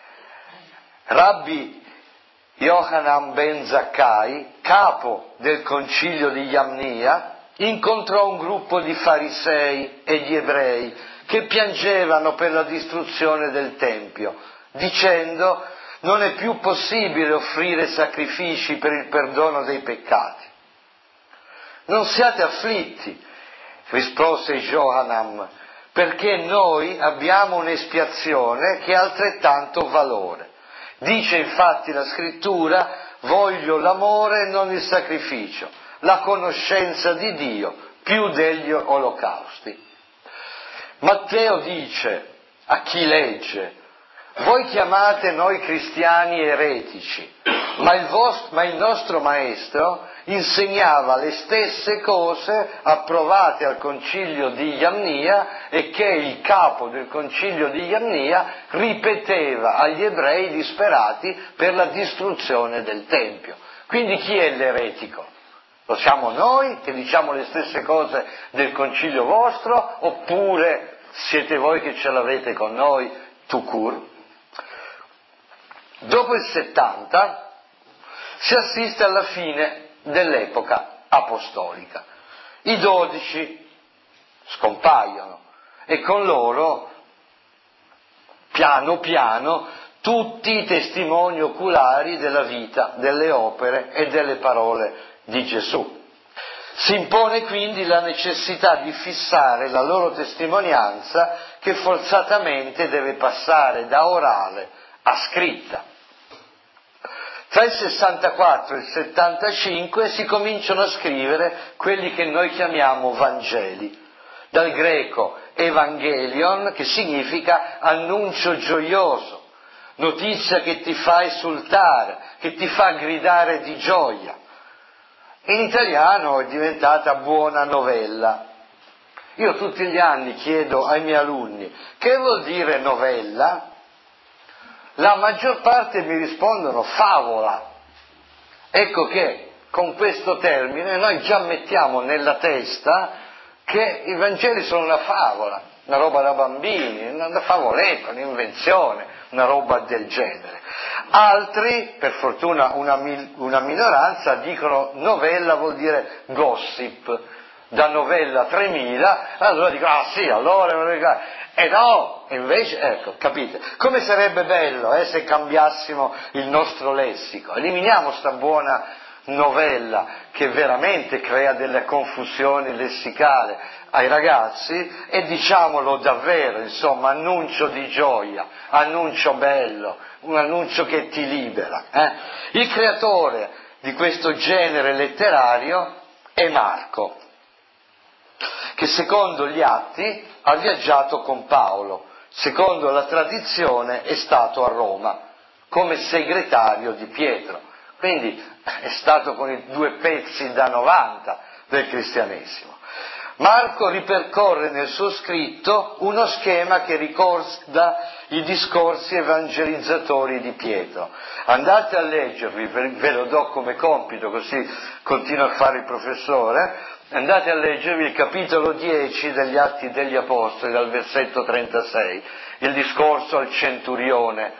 Rabbi Yohanan ben Zakkai, capo del concilio di Jamnia, incontrò un gruppo di farisei e di ebrei che piangevano per la distruzione del Tempio, dicendo: non è più possibile offrire sacrifici per il perdono dei peccati. Non siate afflitti, rispose Yohanan, perché noi abbiamo un'espiazione che ha altrettanto valore. Dice infatti la scrittura: voglio l'amore e non il sacrificio, la conoscenza di Dio più degli olocausti. Matteo dice a chi legge: voi chiamate noi cristiani eretici, ma il nostro maestro insegnava le stesse cose approvate al concilio di Iannia e che il capo del concilio di Iannia ripeteva agli ebrei disperati per la distruzione del Tempio. Quindi chi è l'eretico? Lo siamo noi che diciamo le stesse cose del concilio vostro, oppure siete voi che ce l'avete con noi tout court? Dopo il 70 si assiste alla fine dell'epoca apostolica. I 12 scompaiono e con loro, piano piano, tutti i testimoni oculari della vita, delle opere e delle parole di Gesù. Si impone quindi la necessità di fissare la loro testimonianza, che forzatamente deve passare da orale a scritta. Tra il 64 e il 75 si cominciano a scrivere quelli che noi chiamiamo Vangeli, dal greco evangelion, che significa annuncio gioioso, notizia che ti fa esultare, che ti fa gridare di gioia. In italiano è diventata buona novella. Io tutti gli anni chiedo ai miei alunni: che vuol dire novella? La maggior parte mi rispondono favola. Ecco che con questo termine noi già mettiamo nella testa che i Vangeli sono una favola, una roba da bambini, una favoletta, un'invenzione, una roba del genere. Altri, per fortuna una minoranza, dicono novella vuol dire gossip, da novella 3000, allora dicono sì, allora... E no, invece, ecco, capite, come sarebbe bello se cambiassimo il nostro lessico, eliminiamo sta buona novella che veramente crea delle confusioni lessicali ai ragazzi e diciamolo davvero, insomma, annuncio di gioia, annuncio bello, un annuncio che ti libera. Il creatore di questo genere letterario è Marco, che secondo gli Atti ha viaggiato con Paolo, secondo la tradizione è stato a Roma come segretario di Pietro, quindi è stato con i 2 pezzi da 90 del cristianesimo. Marco ripercorre nel suo scritto uno schema che ricorda i discorsi evangelizzatori di Pietro. Andate a leggervi, ve lo do come compito, così continua a fare il professore. Andate a leggervi il capitolo 10 degli Atti degli Apostoli, dal versetto 36, il discorso al centurione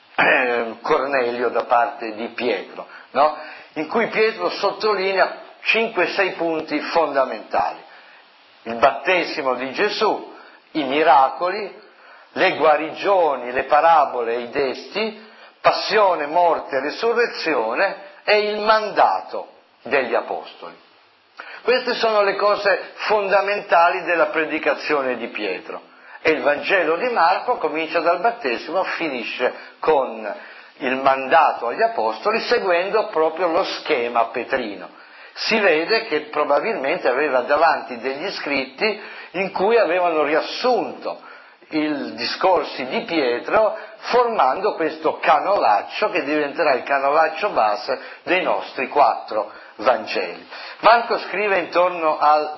Cornelio da parte di Pietro, no? In cui Pietro sottolinea 5-6 punti fondamentali: il battesimo di Gesù, i miracoli, le guarigioni, le parabole e i desti, passione, morte, resurrezione e il mandato degli Apostoli. Queste sono le cose fondamentali della predicazione di Pietro. E il Vangelo di Marco comincia dal battesimo, finisce con il mandato agli Apostoli, seguendo proprio lo schema petrino. Si vede che probabilmente aveva davanti degli scritti in cui avevano riassunto i discorsi di Pietro, formando questo canovaccio che diventerà il canovaccio base dei nostri 4 Vangeli. Marco scrive intorno al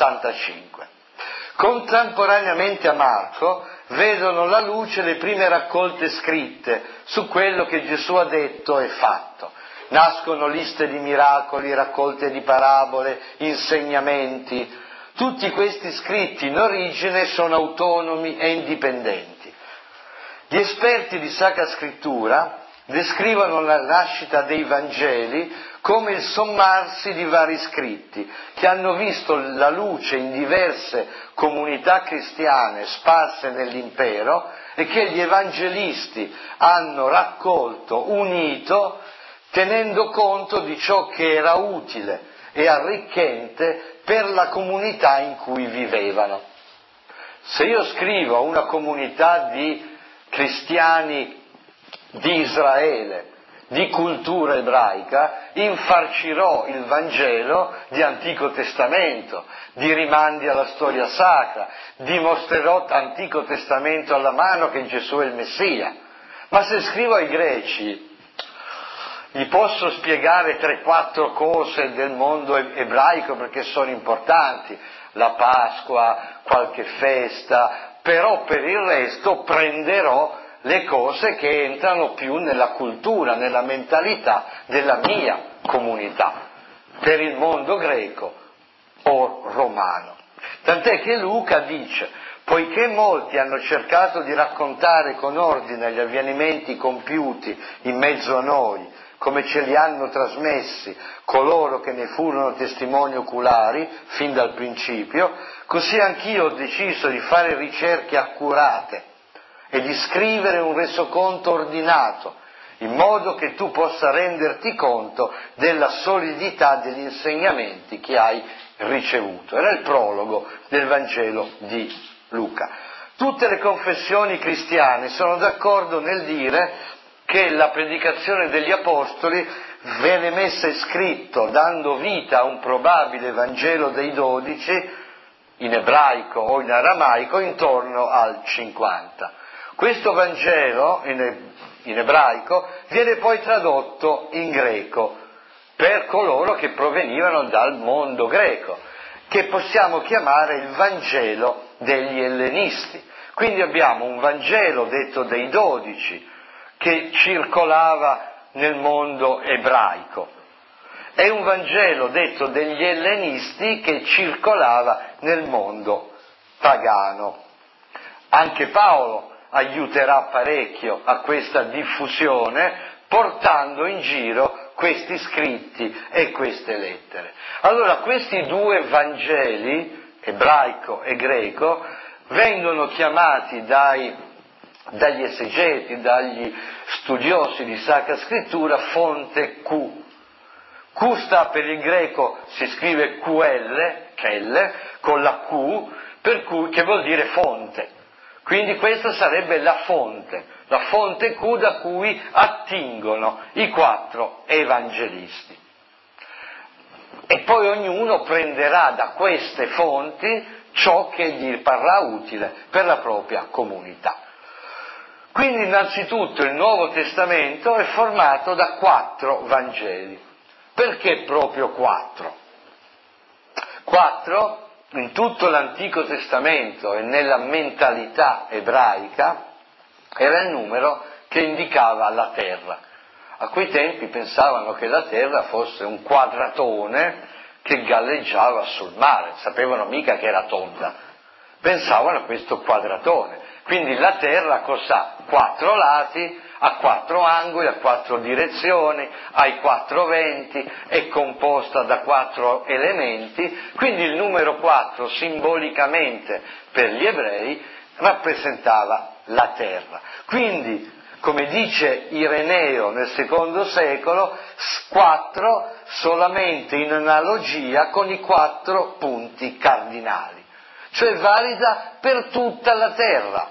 65. Contemporaneamente a Marco vedono la luce le prime raccolte scritte su quello che Gesù ha detto e fatto. Nascono liste di miracoli, raccolte di parabole, insegnamenti. Tutti questi scritti in origine sono autonomi e indipendenti. Gli esperti di Sacra Scrittura descrivono la nascita dei Vangeli come il sommarsi di vari scritti che hanno visto la luce in diverse comunità cristiane sparse nell'impero e che gli evangelisti hanno raccolto, unito, tenendo conto di ciò che era utile e arricchente per la comunità in cui vivevano. Se io scrivo a una comunità di cristiani di Israele, di cultura ebraica, infarcirò il Vangelo di Antico Testamento, di rimandi alla storia sacra, dimostrerò Antico Testamento alla mano che Gesù è il Messia. Ma se scrivo ai greci, gli posso spiegare 3-4 cose del mondo ebraico perché sono importanti, la Pasqua, qualche festa, però per il resto prenderò le cose che entrano più nella cultura, nella mentalità della mia comunità, per il mondo greco o romano. Tant'è che Luca dice: poiché molti hanno cercato di raccontare con ordine gli avvenimenti compiuti in mezzo a noi, come ce li hanno trasmessi coloro che ne furono testimoni oculari fin dal principio, così anch'io ho deciso di fare ricerche accurate e di scrivere un resoconto ordinato, in modo che tu possa renderti conto della solidità degli insegnamenti che hai ricevuto. Era il prologo del Vangelo di Luca. Tutte le confessioni cristiane sono d'accordo nel dire che la predicazione degli Apostoli venne messa in scritto dando vita a un probabile Vangelo dei 12 in ebraico o in aramaico intorno al 50. Questo Vangelo in ebraico viene poi tradotto in greco per coloro che provenivano dal mondo greco, che possiamo chiamare il Vangelo degli ellenisti. Quindi abbiamo un Vangelo detto dei 12 che circolava nel mondo ebraico e un Vangelo detto degli ellenisti che circolava nel mondo pagano. Anche Paolo aiuterà parecchio a questa diffusione portando in giro questi scritti e queste lettere. Allora questi due Vangeli, ebraico e greco, vengono chiamati dagli esegeti, dagli studiosi di Sacra Scrittura, fonte Q. Q sta per il greco, si scrive QL, con la Q, per cui, che vuol dire fonte. Quindi questa sarebbe la fonte Q da cui attingono i 4 evangelisti. E poi ognuno prenderà da queste fonti ciò che gli parrà utile per la propria comunità. Quindi innanzitutto il Nuovo Testamento è formato da 4 Vangeli. Perché proprio 4? 4 in tutto l'Antico Testamento e nella mentalità ebraica era il numero che indicava la terra. A quei tempi pensavano che la terra fosse un quadratone che galleggiava sul mare, sapevano mica che era tonda, pensavano a questo quadratone. Quindi la terra cos'ha? 4 lati, ha 4 angoli, ha 4 direzioni, ha i 4 venti, è composta da 4 elementi, quindi il numero 4 simbolicamente per gli ebrei rappresentava la terra. Quindi, come dice Ireneo nel II secolo, 4 solamente in analogia con i 4 punti cardinali, cioè valida per tutta la terra.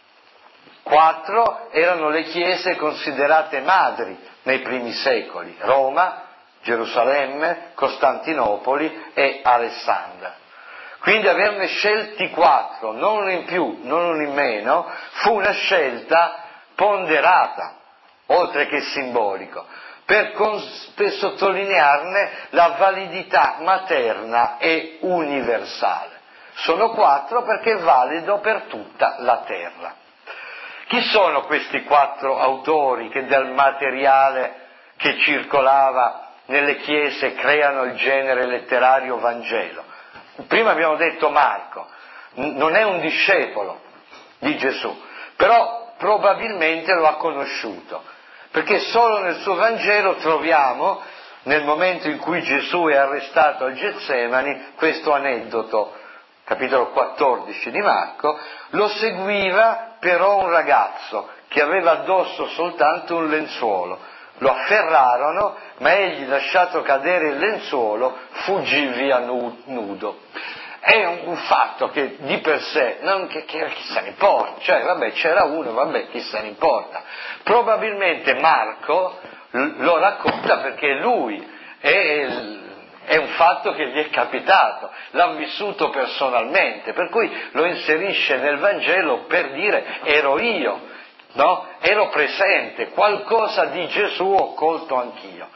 4 erano le chiese considerate madri nei primi secoli: Roma, Gerusalemme, Costantinopoli e Alessandria. Quindi averne scelti 4, non uno in più, non uno in meno, fu una scelta ponderata, oltre che simbolico, per sottolinearne la validità materna e universale. Sono 4 perché è valido per tutta la terra. Chi sono questi 4 autori che dal materiale che circolava nelle chiese creano il genere letterario Vangelo? Prima abbiamo detto Marco, non è un discepolo di Gesù, però probabilmente lo ha conosciuto, perché solo nel suo Vangelo troviamo, nel momento in cui Gesù è arrestato al Getsemani, questo aneddoto, capitolo 14 di Marco: lo seguiva però un ragazzo che aveva addosso soltanto un lenzuolo. Lo afferrarono, ma egli, lasciato cadere il lenzuolo, fuggì via nudo. È un fatto che di per sé, non che chi se ne importa, cioè vabbè c'era uno, vabbè chi se ne importa. Probabilmente Marco lo racconta perché lui è un fatto che gli è capitato, l'ha vissuto personalmente, per cui lo inserisce nel Vangelo per dire: ero io no? Ero presente, qualcosa di Gesù ho colto anch'io.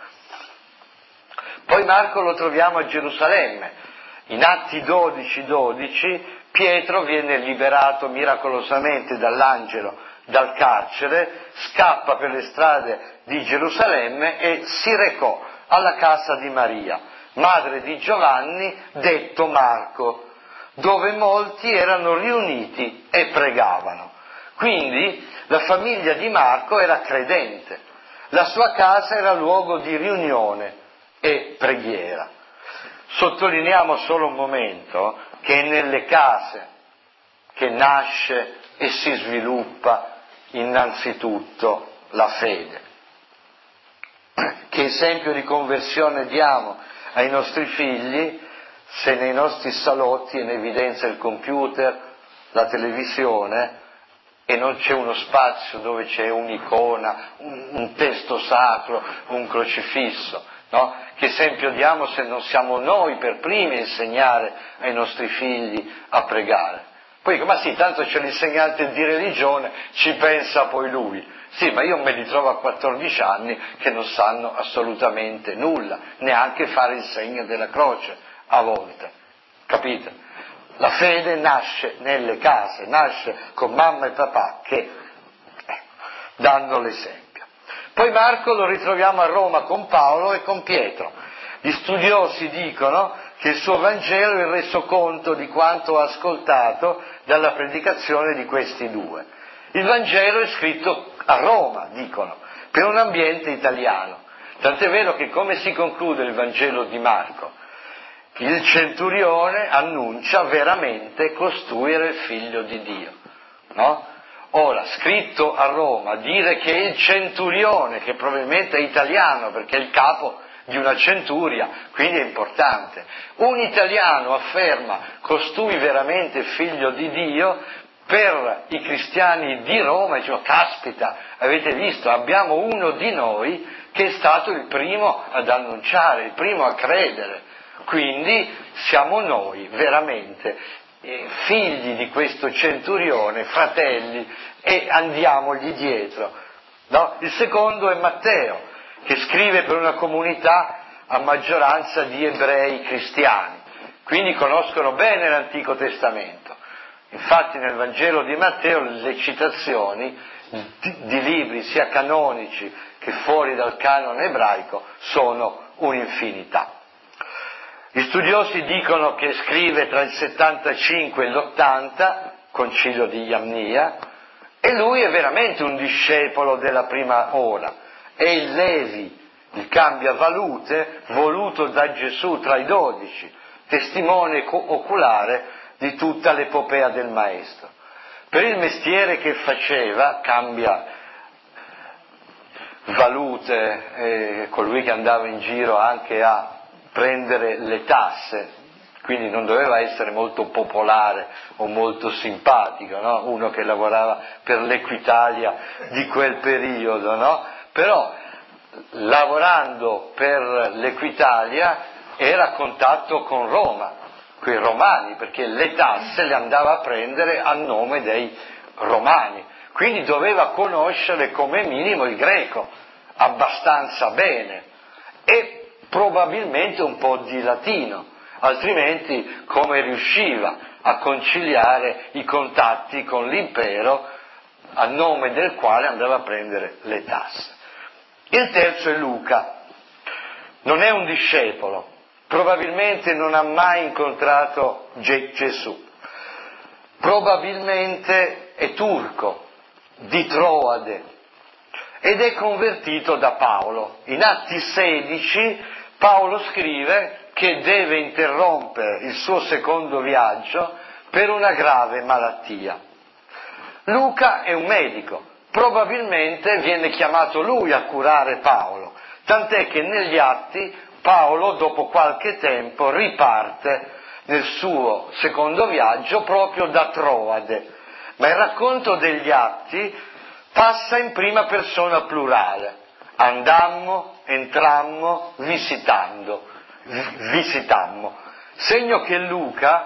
Poi Marco lo troviamo a Gerusalemme, in Atti 12:12, Pietro viene liberato miracolosamente dall'angelo dal carcere, scappa per le strade di Gerusalemme e si recò alla casa di Maria, madre di Giovanni, detto Marco, dove molti erano riuniti e pregavano. Quindi la famiglia di Marco era credente, la sua casa era luogo di riunione e preghiera. Sottolineiamo solo un momento che è nelle case che nasce e si sviluppa innanzitutto la fede. Che esempio di conversione diamo ai nostri figli se nei nostri salotti è in evidenza il computer, la televisione e non c'è uno spazio dove c'è un'icona, un testo sacro, un crocifisso, no? Che esempio diamo se non siamo noi per primi a insegnare ai nostri figli a pregare? Poi dico, ma sì, tanto c'è l'insegnante di religione, ci pensa poi lui. Sì, ma io me li trovo a 14 anni che non sanno assolutamente nulla, neanche fare il segno della croce, a volte. Capite? La fede nasce nelle case, nasce con mamma e papà che danno l'esempio. Poi Marco lo ritroviamo a Roma con Paolo e con Pietro. Gli studiosi dicono che il suo Vangelo è il resoconto di quanto ha ascoltato dalla predicazione di questi due. Il Vangelo è scritto a Roma, dicono, per un ambiente italiano. Tant'è vero che come si conclude il Vangelo di Marco? Il centurione annuncia veramente costui era il figlio di Dio, no? Ora, scritto a Roma, dire che il centurione, che probabilmente è italiano perché è il capo di una centuria, quindi è importante. Un italiano afferma costui veramente figlio di Dio, per i cristiani di Roma dicono, caspita, avete visto, abbiamo uno di noi che è stato il primo ad annunciare, il primo a credere, quindi siamo noi veramente figli di questo centurione, fratelli, e andiamogli dietro. No? Il secondo è Matteo, che scrive per una comunità a maggioranza di ebrei cristiani, quindi conoscono bene l'Antico Testamento. Infatti nel Vangelo di Matteo le citazioni di libri sia canonici che fuori dal canone ebraico sono un'infinità. Gli studiosi dicono che scrive tra il 75 e l'80, concilio di Iamnia, e lui è veramente un discepolo della prima ora. È il Levi, il cambiavalute, voluto da Gesù tra i 12, testimone oculare di tutta l'epopea del Maestro. Per il mestiere che faceva, cambiavalute, colui che andava in giro anche a prendere le tasse, quindi non doveva essere molto popolare o molto simpatico, no? Uno che lavorava per l'Equitalia di quel periodo, no? Però lavorando per l'Equitalia era a contatto con Roma, quei romani, perché le tasse le andava a prendere a nome dei romani, quindi doveva conoscere come minimo il greco abbastanza bene e probabilmente un po' di latino, altrimenti come riusciva a conciliare i contatti con l'impero a nome del quale andava a prendere le tasse. Il terzo è Luca, non è un discepolo, probabilmente non ha mai incontrato Gesù, probabilmente è turco, di Troade, ed è convertito da Paolo. In Atti 16 Paolo scrive che deve interrompere il suo secondo viaggio per una grave malattia. Luca è un medico, probabilmente viene chiamato lui a curare Paolo, tant'è che negli Atti Paolo dopo qualche tempo riparte nel suo secondo viaggio proprio da Troade, ma il racconto degli Atti passa in prima persona plurale, andammo, entrammo, visitammo, segno che Luca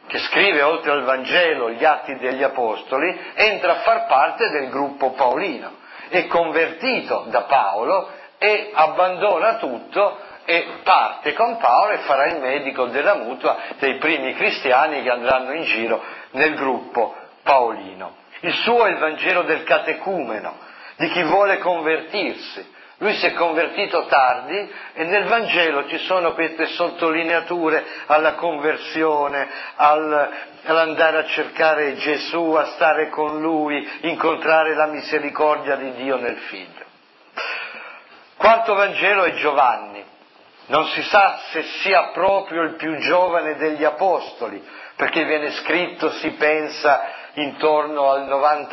che scrive oltre al Vangelo gli Atti degli Apostoli, entra a far parte del gruppo paolino, è convertito da Paolo e abbandona tutto e parte con Paolo e farà il medico della mutua dei primi cristiani che andranno in giro nel gruppo paolino. Il suo è il Vangelo del catecumeno, di chi vuole convertirsi. Lui si è convertito tardi e nel Vangelo ci sono queste sottolineature alla conversione, all'andare a cercare Gesù, a stare con Lui, incontrare la misericordia di Dio nel Figlio. Quarto Vangelo è Giovanni. Non si sa se sia proprio il più giovane degli Apostoli, perché viene scritto, si pensa, intorno al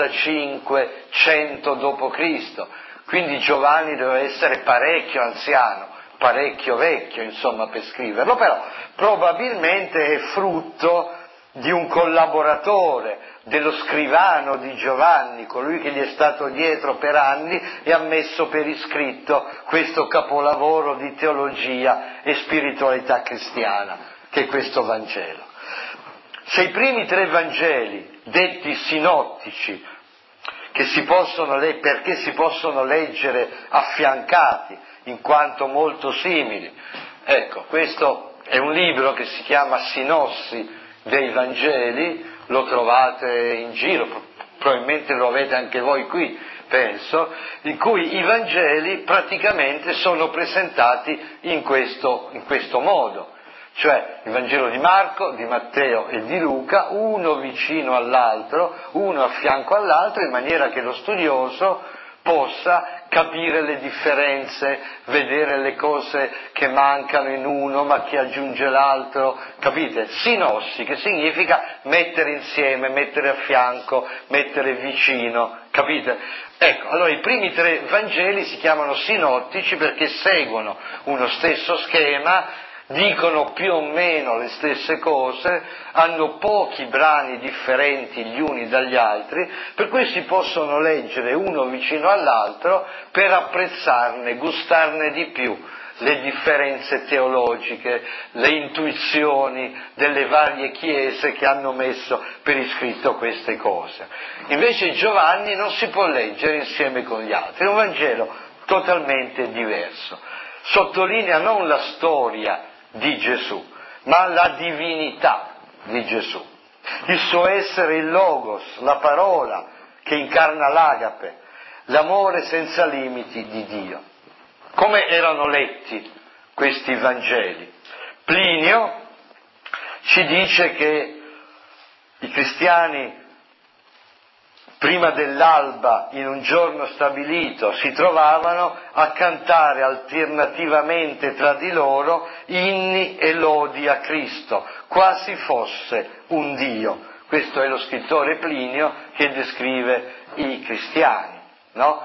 95-100 d.C., quindi Giovanni doveva essere parecchio anziano, parecchio vecchio, insomma, per scriverlo, però probabilmente è frutto di un collaboratore, dello scrivano di Giovanni, colui che gli è stato dietro per anni e ha messo per iscritto questo capolavoro di teologia e spiritualità cristiana, che è questo Vangelo. Se i primi tre Vangeli, detti sinottici, perché si possono leggere affiancati, in quanto molto simili. Ecco, questo è un libro che si chiama Sinossi dei Vangeli, lo trovate in giro, probabilmente lo avete anche voi qui, penso, in cui i Vangeli praticamente sono presentati in questo modo. Cioè il Vangelo di Marco, di Matteo e di Luca, uno vicino all'altro, uno a fianco all'altro, in maniera che lo studioso possa capire le differenze, vedere le cose che mancano in uno ma che aggiunge l'altro, capite? Sinossi, che significa mettere insieme, mettere a fianco, mettere vicino, capite? Ecco, allora i primi tre Vangeli si chiamano sinottici perché seguono uno stesso schema, dicono più o meno le stesse cose, hanno pochi brani differenti gli uni dagli altri, per cui si possono leggere uno vicino all'altro per apprezzarne, gustarne di più le differenze teologiche, le intuizioni delle varie chiese che hanno messo per iscritto queste cose. Invece Giovanni non si può leggere insieme con gli altri, è un Vangelo totalmente diverso. Sottolinea non la storia di Gesù, ma la divinità di Gesù, il suo essere il Logos, la parola che incarna l'agape, l'amore senza limiti di Dio. Come erano letti questi Vangeli? Plinio ci dice che i cristiani prima dell'alba, in un giorno stabilito, si trovavano a cantare alternativamente tra di loro inni e lodi a Cristo, quasi fosse un Dio. Questo è lo scrittore Plinio che descrive i cristiani, no?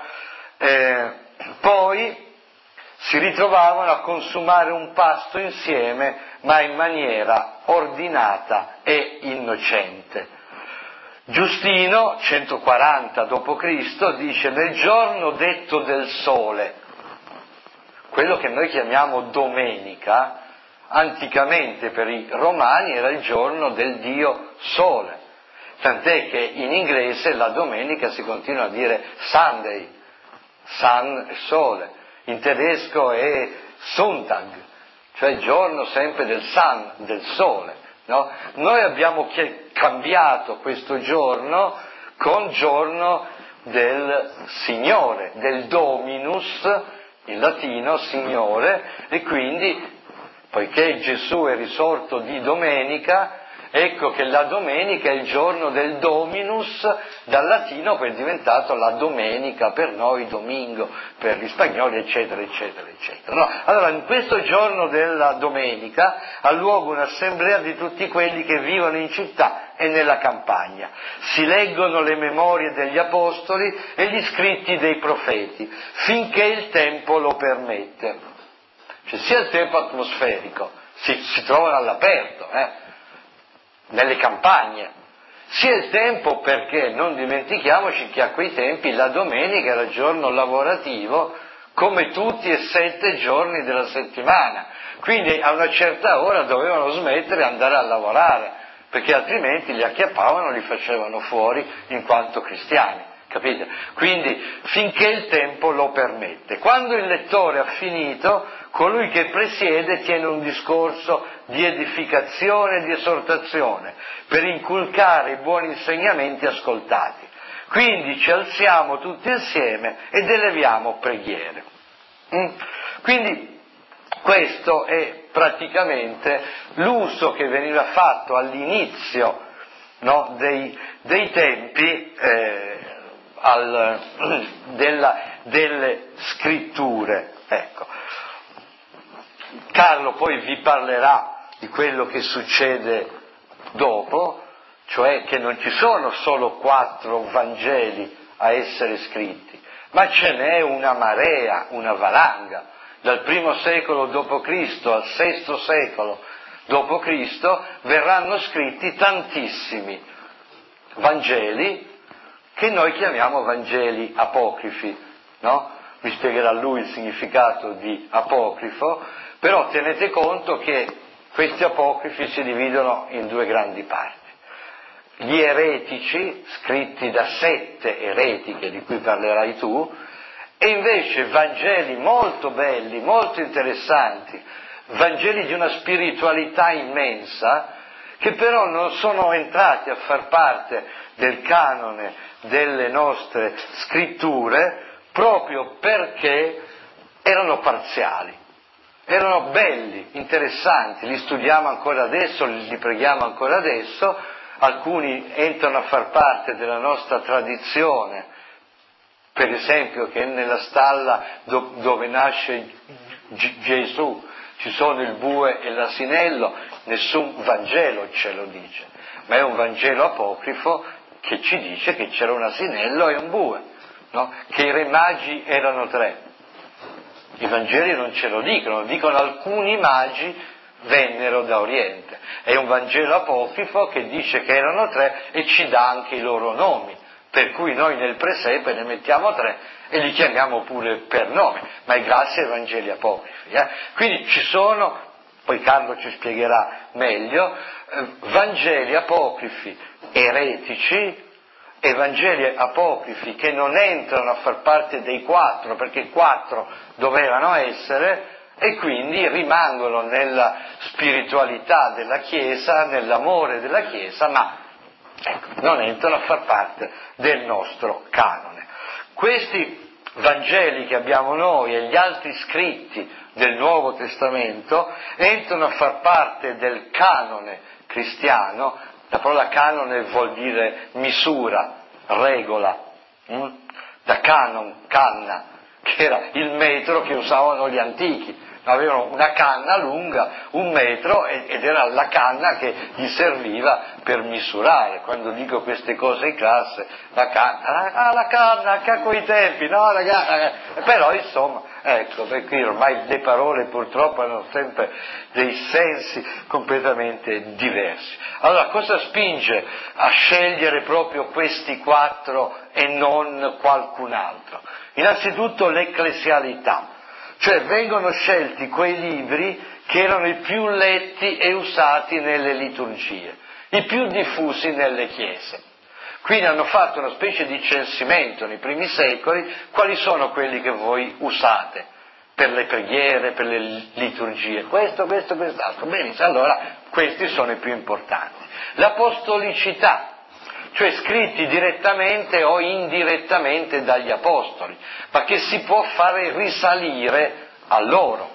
Poi si ritrovavano a consumare un pasto insieme, ma in maniera ordinata e innocente. Giustino, 140 d.C., dice: nel giorno detto del sole, quello che noi chiamiamo domenica, anticamente per i romani era il giorno del dio sole, tant'è che in inglese la domenica si continua a dire Sunday, sun e sole, in tedesco è Sonntag, cioè il giorno sempre del sun, del sole. No? Noi abbiamo cambiato questo giorno con giorno del Signore, del Dominus, in latino Signore, e quindi, poiché Gesù è risorto di domenica, ecco che la domenica è il giorno del Dominus, dal latino poi è diventato la domenica per noi, domingo per gli spagnoli, eccetera, eccetera, eccetera. No? Allora, in questo giorno della domenica ha luogo un'assemblea di tutti quelli che vivono in città e nella campagna. Si leggono le memorie degli apostoli e gli scritti dei profeti, finché il tempo lo permette. Cioè, sia il tempo atmosferico, si trovano all'aperto, nelle campagne, sia il tempo, perché non dimentichiamoci che a quei tempi la domenica era giorno lavorativo come tutti e 7 giorni della settimana, quindi a una certa ora dovevano smettere e andare a lavorare, perché altrimenti li acchiappavano, li facevano fuori in quanto cristiani, capite? Quindi finché il tempo lo permette. Quando il lettore ha finito, colui che presiede tiene un discorso di edificazione e di esortazione per inculcare i buoni insegnamenti ascoltati. Quindi ci alziamo tutti insieme ed eleviamo preghiere. Quindi questo è praticamente l'uso che veniva fatto all'inizio, no, dei tempi delle scritture. Ecco. Carlo poi vi parlerà di quello che succede dopo, cioè che non ci sono solo 4 Vangeli a essere scritti, ma ce n'è una marea, una valanga. Dal I secolo d.C. al VI secolo d.C. verranno scritti tantissimi Vangeli che noi chiamiamo Vangeli apocrifi, no? Vi spiegherà lui il significato di apocrifo, però tenete conto che questi apocrifi si dividono in 2 grandi parti. Gli eretici, scritti da 7 eretiche di cui parlerai tu, e invece Vangeli molto belli, molto interessanti, Vangeli di una spiritualità immensa, che però non sono entrati a far parte del canone delle nostre scritture proprio perché erano parziali. Erano belli, interessanti, li studiamo ancora adesso, li preghiamo ancora adesso, alcuni entrano a far parte della nostra tradizione, per esempio che nella stalla dove nasce Gesù ci sono il bue e l'asinello, nessun Vangelo ce lo dice, ma è un Vangelo apocrifo che ci dice che c'era un asinello e un bue, no? Che i re magi erano 3. I Vangeli non ce lo dicono alcuni magi vennero da Oriente. È un Vangelo apocrifo che dice che erano 3 e ci dà anche i loro nomi, per cui noi nel presepe ne mettiamo 3 e li chiamiamo pure per nome, ma è grazie ai Vangeli apocrifi. Quindi ci sono, poi Carlo ci spiegherà meglio, Vangeli apocrifi eretici e Vangeli apocrifi che non entrano a far parte dei 4, perché 4 dovevano essere, e quindi rimangono nella spiritualità della Chiesa, nell'amore della Chiesa, ma non entrano a far parte del nostro canone. Questi Vangeli che abbiamo noi e gli altri scritti del Nuovo Testamento entrano a far parte del canone cristiano. La parola canone vuol dire misura, regola, da canon, canna, che era il metro che usavano gli antichi. Avevano una canna lunga, 1 metro, ed era la canna che gli serviva per misurare. Quando dico queste cose in classe, la canna, che a quei tempi, no ragazzi, però insomma, ecco, perché ormai le parole purtroppo hanno sempre dei sensi completamente diversi. Allora, cosa spinge a scegliere proprio questi 4 e non qualcun altro? Innanzitutto l'ecclesialità. Cioè vengono scelti quei libri che erano i più letti e usati nelle liturgie, i più diffusi nelle chiese. Quindi hanno fatto una specie di censimento nei primi secoli, quali sono quelli che voi usate per le preghiere, per le liturgie, questo, quest'altro. Benissimo, allora questi sono i più importanti. L'apostolicità, cioè scritti direttamente o indirettamente dagli apostoli, ma che si può fare risalire a loro.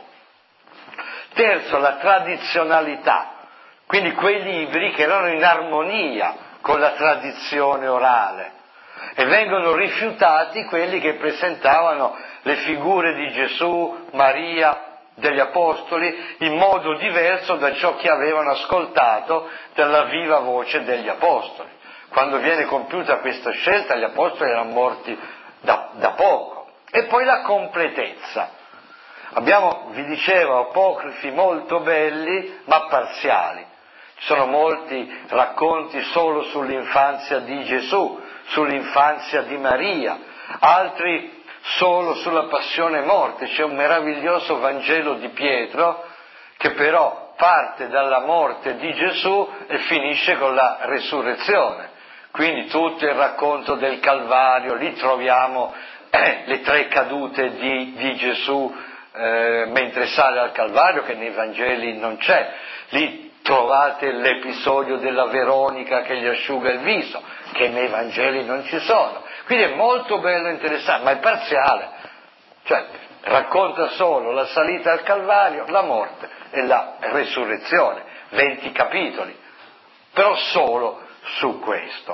Terzo, la tradizionalità, quindi quei libri che erano in armonia con la tradizione orale, e vengono rifiutati quelli che presentavano le figure di Gesù, Maria, degli apostoli in modo diverso da ciò che avevano ascoltato dalla viva voce degli apostoli. Quando viene compiuta questa scelta, gli apostoli erano morti da poco. E poi la completezza. Abbiamo, vi dicevo, apocrifi molto belli, ma parziali. Ci sono molti racconti solo sull'infanzia di Gesù, sull'infanzia di Maria, altri solo sulla passione e morte. C'è un meraviglioso Vangelo di Pietro, che però parte dalla morte di Gesù e finisce con la resurrezione. Quindi tutto il racconto del Calvario, lì troviamo le 3 cadute di Gesù mentre sale al Calvario, che nei Vangeli non c'è. Lì trovate l'episodio della Veronica che gli asciuga il viso, che nei Vangeli non ci sono. Quindi è molto bello e interessante, ma è parziale. Cioè, racconta solo la salita al Calvario, la morte e la resurrezione, 20 capitoli, però solo su questo.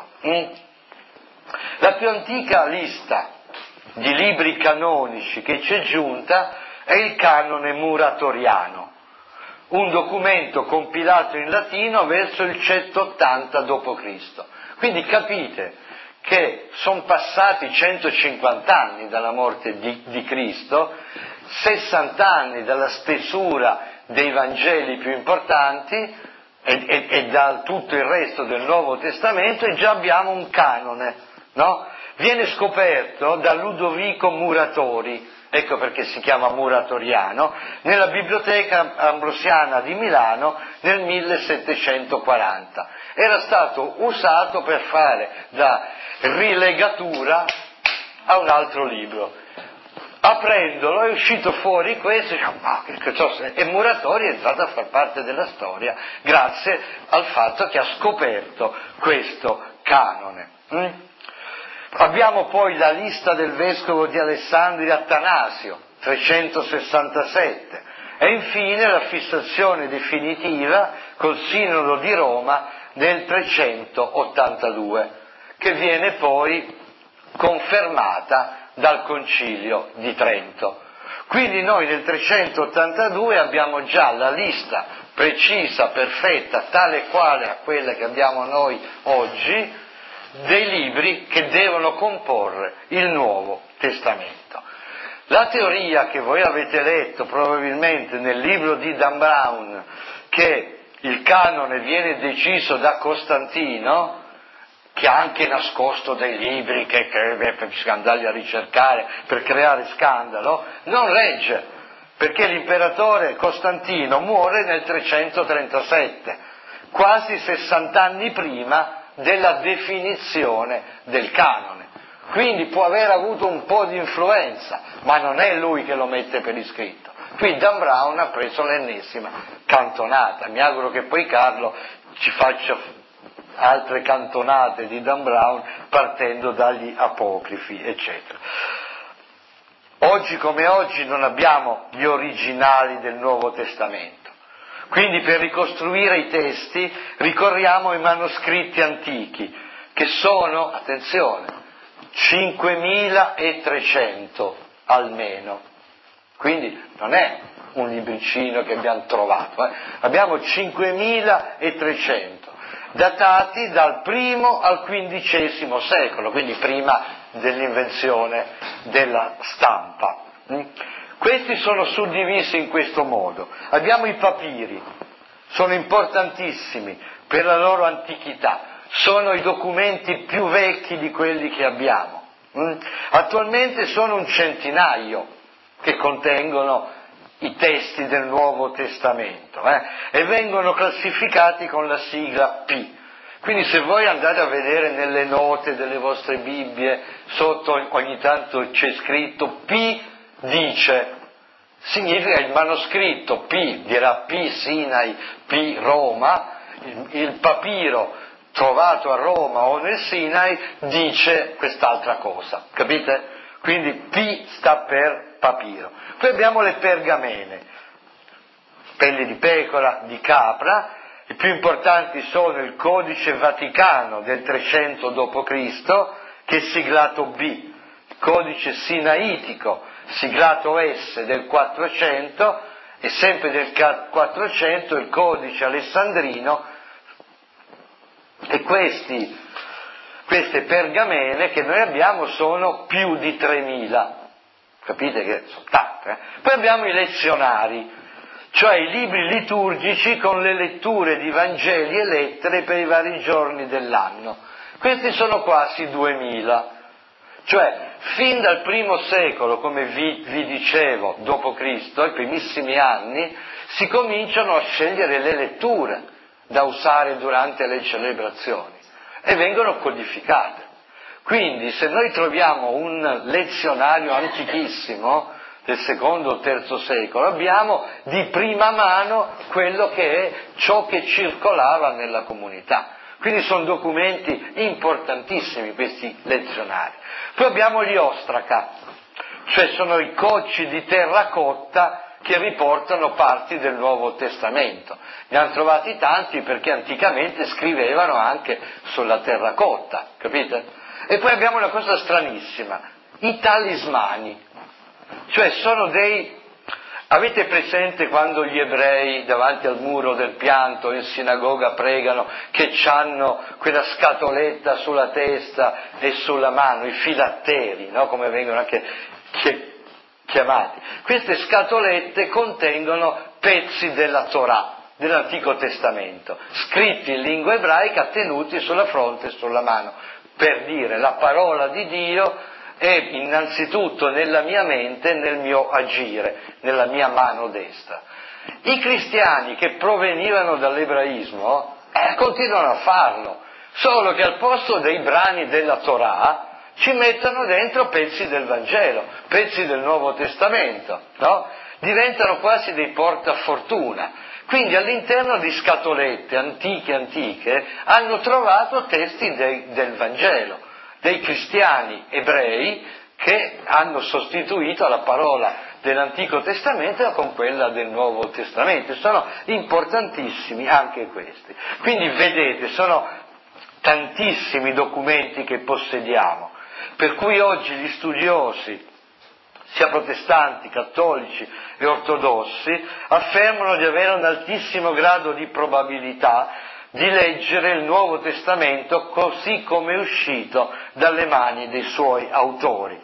La più antica lista di libri canonici che ci è giunta è il canone muratoriano, un documento compilato in latino verso il 180 d.C. Quindi capite che sono passati 150 anni dalla morte di Cristo, 60 anni dalla stesura dei Vangeli più importanti e da tutto il resto del Nuovo Testamento, e già abbiamo un canone, no? Viene scoperto da Ludovico Muratori, ecco perché si chiama muratoriano, nella Biblioteca Ambrosiana di Milano nel 1740. Era stato usato per fare da rilegatura a un altro libro. Aprendolo è uscito fuori questo, e Muratori è entrato a far parte della storia grazie al fatto che ha scoperto questo canone. Abbiamo poi la lista del vescovo di Alessandria Attanasio, 367, e infine la fissazione definitiva col Sinodo di Roma nel 382, che viene poi confermata dal Concilio di Trento. Quindi noi nel 382 abbiamo già la lista precisa, perfetta, tale e quale a quella che abbiamo noi oggi, dei libri che devono comporre il Nuovo Testamento. La teoria che voi avete letto probabilmente nel libro di Dan Brown, che il canone viene deciso da Costantino, che ha anche nascosto dei libri che andarli a ricercare per creare scandalo, non regge, perché l'imperatore Costantino muore nel 337, quasi 60 anni prima della definizione del canone. Quindi può aver avuto un po' di influenza, ma non è lui che lo mette per iscritto. Qui Dan Brown ha preso l'ennesima cantonata. Mi auguro che poi Carlo ci faccia altre cantonate di Dan Brown partendo dagli apocrifi, eccetera. Oggi come oggi non abbiamo gli originali del Nuovo Testamento. Quindi per ricostruire i testi ricorriamo ai manoscritti antichi, che sono, attenzione, 5.300 almeno. Quindi non è un libricino che abbiamo trovato, abbiamo 5.300, datati dal I al XV secolo, quindi prima dell'invenzione della stampa. Questi sono suddivisi in questo modo. Abbiamo i papiri, sono importantissimi per la loro antichità, sono i documenti più vecchi di quelli che abbiamo. Attualmente sono un centinaio che contengono i testi del Nuovo Testamento e vengono classificati con la sigla P. Quindi se voi andate a vedere nelle note delle vostre Bibbie, sotto ogni tanto c'è scritto P dice, significa il manoscritto P, dirà P Sinai, P Roma, il papiro trovato a Roma o nel Sinai dice quest'altra cosa, capite? Quindi P sta per papiro. Poi abbiamo le pergamene, pelle di pecora, di capra. I più importanti sono il Codice Vaticano del 300 d.C., che è siglato B, il Codice Sinaitico, siglato S del 400, e sempre del 400 il Codice Alessandrino, e queste pergamene che noi abbiamo sono più di 3.000, capite che sono tante. Poi abbiamo i lezionari, cioè i libri liturgici con le letture di Vangeli e lettere per i vari giorni dell'anno. Questi sono quasi 2.000. Cioè, fin dal primo secolo, come vi dicevo, dopo Cristo, i primissimi anni, si cominciano a scegliere le letture da usare durante le celebrazioni e vengono codificate. Quindi, se noi troviamo un lezionario antichissimo del secondo o terzo secolo, abbiamo di prima mano quello che è ciò che circolava nella comunità. Quindi sono documenti importantissimi questi lezionari. Poi abbiamo gli ostraca, cioè sono i cocci di terracotta che riportano parti del Nuovo Testamento. Ne hanno trovati tanti perché anticamente scrivevano anche sulla terracotta, capite? E poi abbiamo una cosa stranissima, i talismani, cioè sono dei... Avete presente quando gli ebrei davanti al muro del pianto in sinagoga pregano che hanno quella scatoletta sulla testa e sulla mano, i filatteri, no? Come vengono anche chiamati. Queste scatolette contengono pezzi della Torah, dell'Antico Testamento, scritti in lingua ebraica tenuti sulla fronte e sulla mano, per dire la parola di Dio è innanzitutto nella mia mente e nel mio agire, nella mia mano destra. I cristiani che provenivano dall'ebraismo continuano a farlo, solo che al posto dei brani della Torah ci mettono dentro pezzi del Vangelo, pezzi del Nuovo Testamento, no? Diventano quasi dei portafortuna. Quindi all'interno di scatolette antiche hanno trovato testi del Vangelo, dei cristiani ebrei che hanno sostituito la parola dell'Antico Testamento con quella del Nuovo Testamento. Sono importantissimi anche questi. Quindi vedete, sono tantissimi documenti che possediamo, per cui oggi gli studiosi, sia protestanti, cattolici e ortodossi, affermano di avere un altissimo grado di probabilità di leggere il Nuovo Testamento così come è uscito dalle mani dei suoi autori.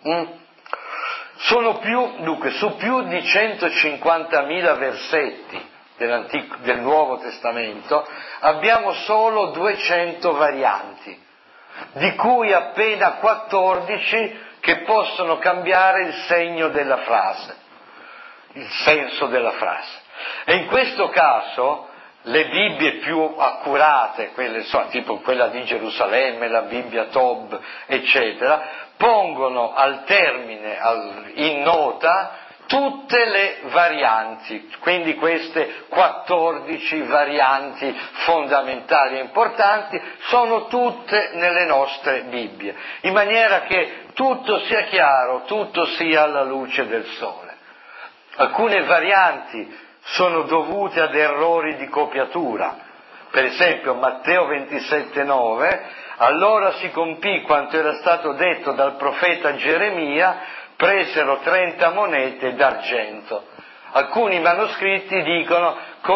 Sono su più di 150.000 versetti del Nuovo Testamento abbiamo solo 200 varianti, di cui appena 14 che possono cambiare il segno della frase, il senso della frase. E in questo caso le Bibbie più accurate, quelle tipo quella di Gerusalemme, la Bibbia Tob, eccetera, pongono al termine, in nota, tutte le varianti, quindi queste 14 varianti fondamentali e importanti sono tutte nelle nostre Bibbie, in maniera che tutto sia chiaro, tutto sia alla luce del sole. Alcune varianti sono dovute ad errori di copiatura. Per esempio Matteo 27,9, allora si compì quanto era stato detto dal profeta Geremia, presero 30 monete d'argento. Alcuni manoscritti dicono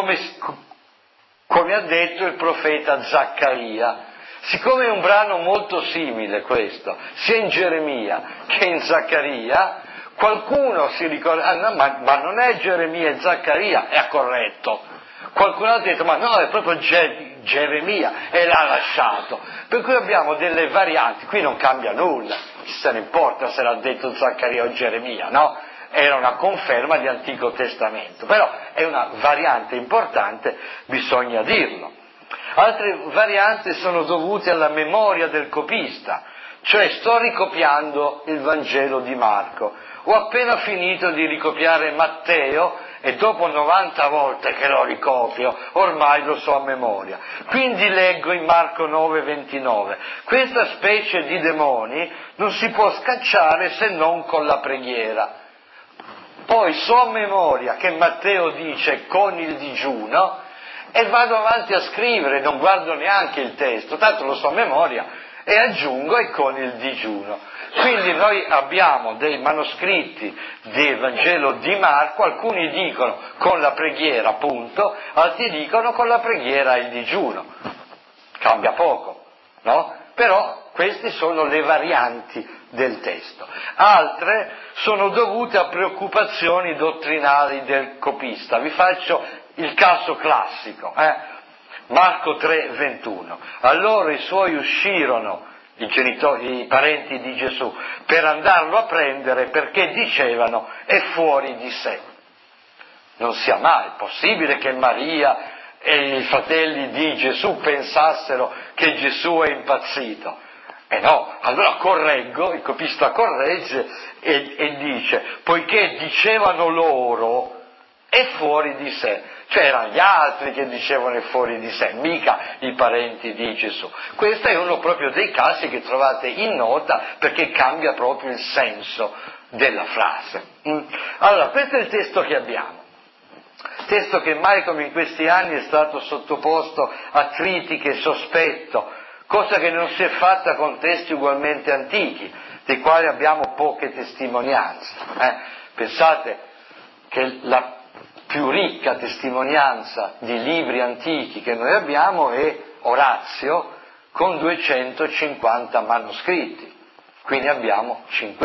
come ha detto il profeta Zaccaria. Siccome è un brano molto simile questo, sia in Geremia che in Zaccaria, qualcuno si ricorda, no, ma non è Geremia e Zaccaria, è corretto. Qualcun altro ha detto, ma no, è proprio Geremia, e l'ha lasciato. Per cui abbiamo delle varianti, qui non cambia nulla, chi se ne importa se l'ha detto Zaccaria o Geremia, no? Era una conferma di Antico Testamento, però è una variante importante, bisogna dirlo. Altre varianti sono dovute alla memoria del copista, cioè sto ricopiando il Vangelo di Marco, ho appena finito di ricopiare Matteo e dopo 90 volte che lo ricopio ormai lo so a memoria, quindi leggo in Marco 9,29. Questa specie di demoni non si può scacciare se non con la preghiera. Poi so a memoria che Matteo dice con il digiuno e vado avanti a scrivere, non guardo neanche il testo, tanto lo so a memoria, e aggiungo e con il digiuno. Quindi noi abbiamo dei manoscritti del Vangelo di Marco, alcuni dicono con la preghiera, appunto, altri dicono con la preghiera e il digiuno. Cambia poco, no? Però queste sono le varianti del testo. Altre sono dovute a preoccupazioni dottrinali del copista. Vi faccio il caso classico, Marco 3,21. Allora i suoi uscirono i parenti di Gesù, per andarlo a prendere perché dicevano è fuori di sé. Non sia mai possibile che Maria e i fratelli di Gesù pensassero che Gesù è impazzito. E no, allora correggo, il copista corregge e dice, poiché dicevano loro è fuori di sé, cioè erano gli altri che dicevano è fuori di sé, mica i parenti di Gesù. Questo è uno proprio dei casi che trovate in nota perché cambia proprio il senso della frase. Allora, questo è il testo che abbiamo. Testo che mai come in questi anni è stato sottoposto a critiche e sospetto, cosa che non si è fatta con testi ugualmente antichi, dei quali abbiamo poche testimonianze. Pensate che la più ricca testimonianza di libri antichi che noi abbiamo è Orazio con 250 manoscritti, quindi abbiamo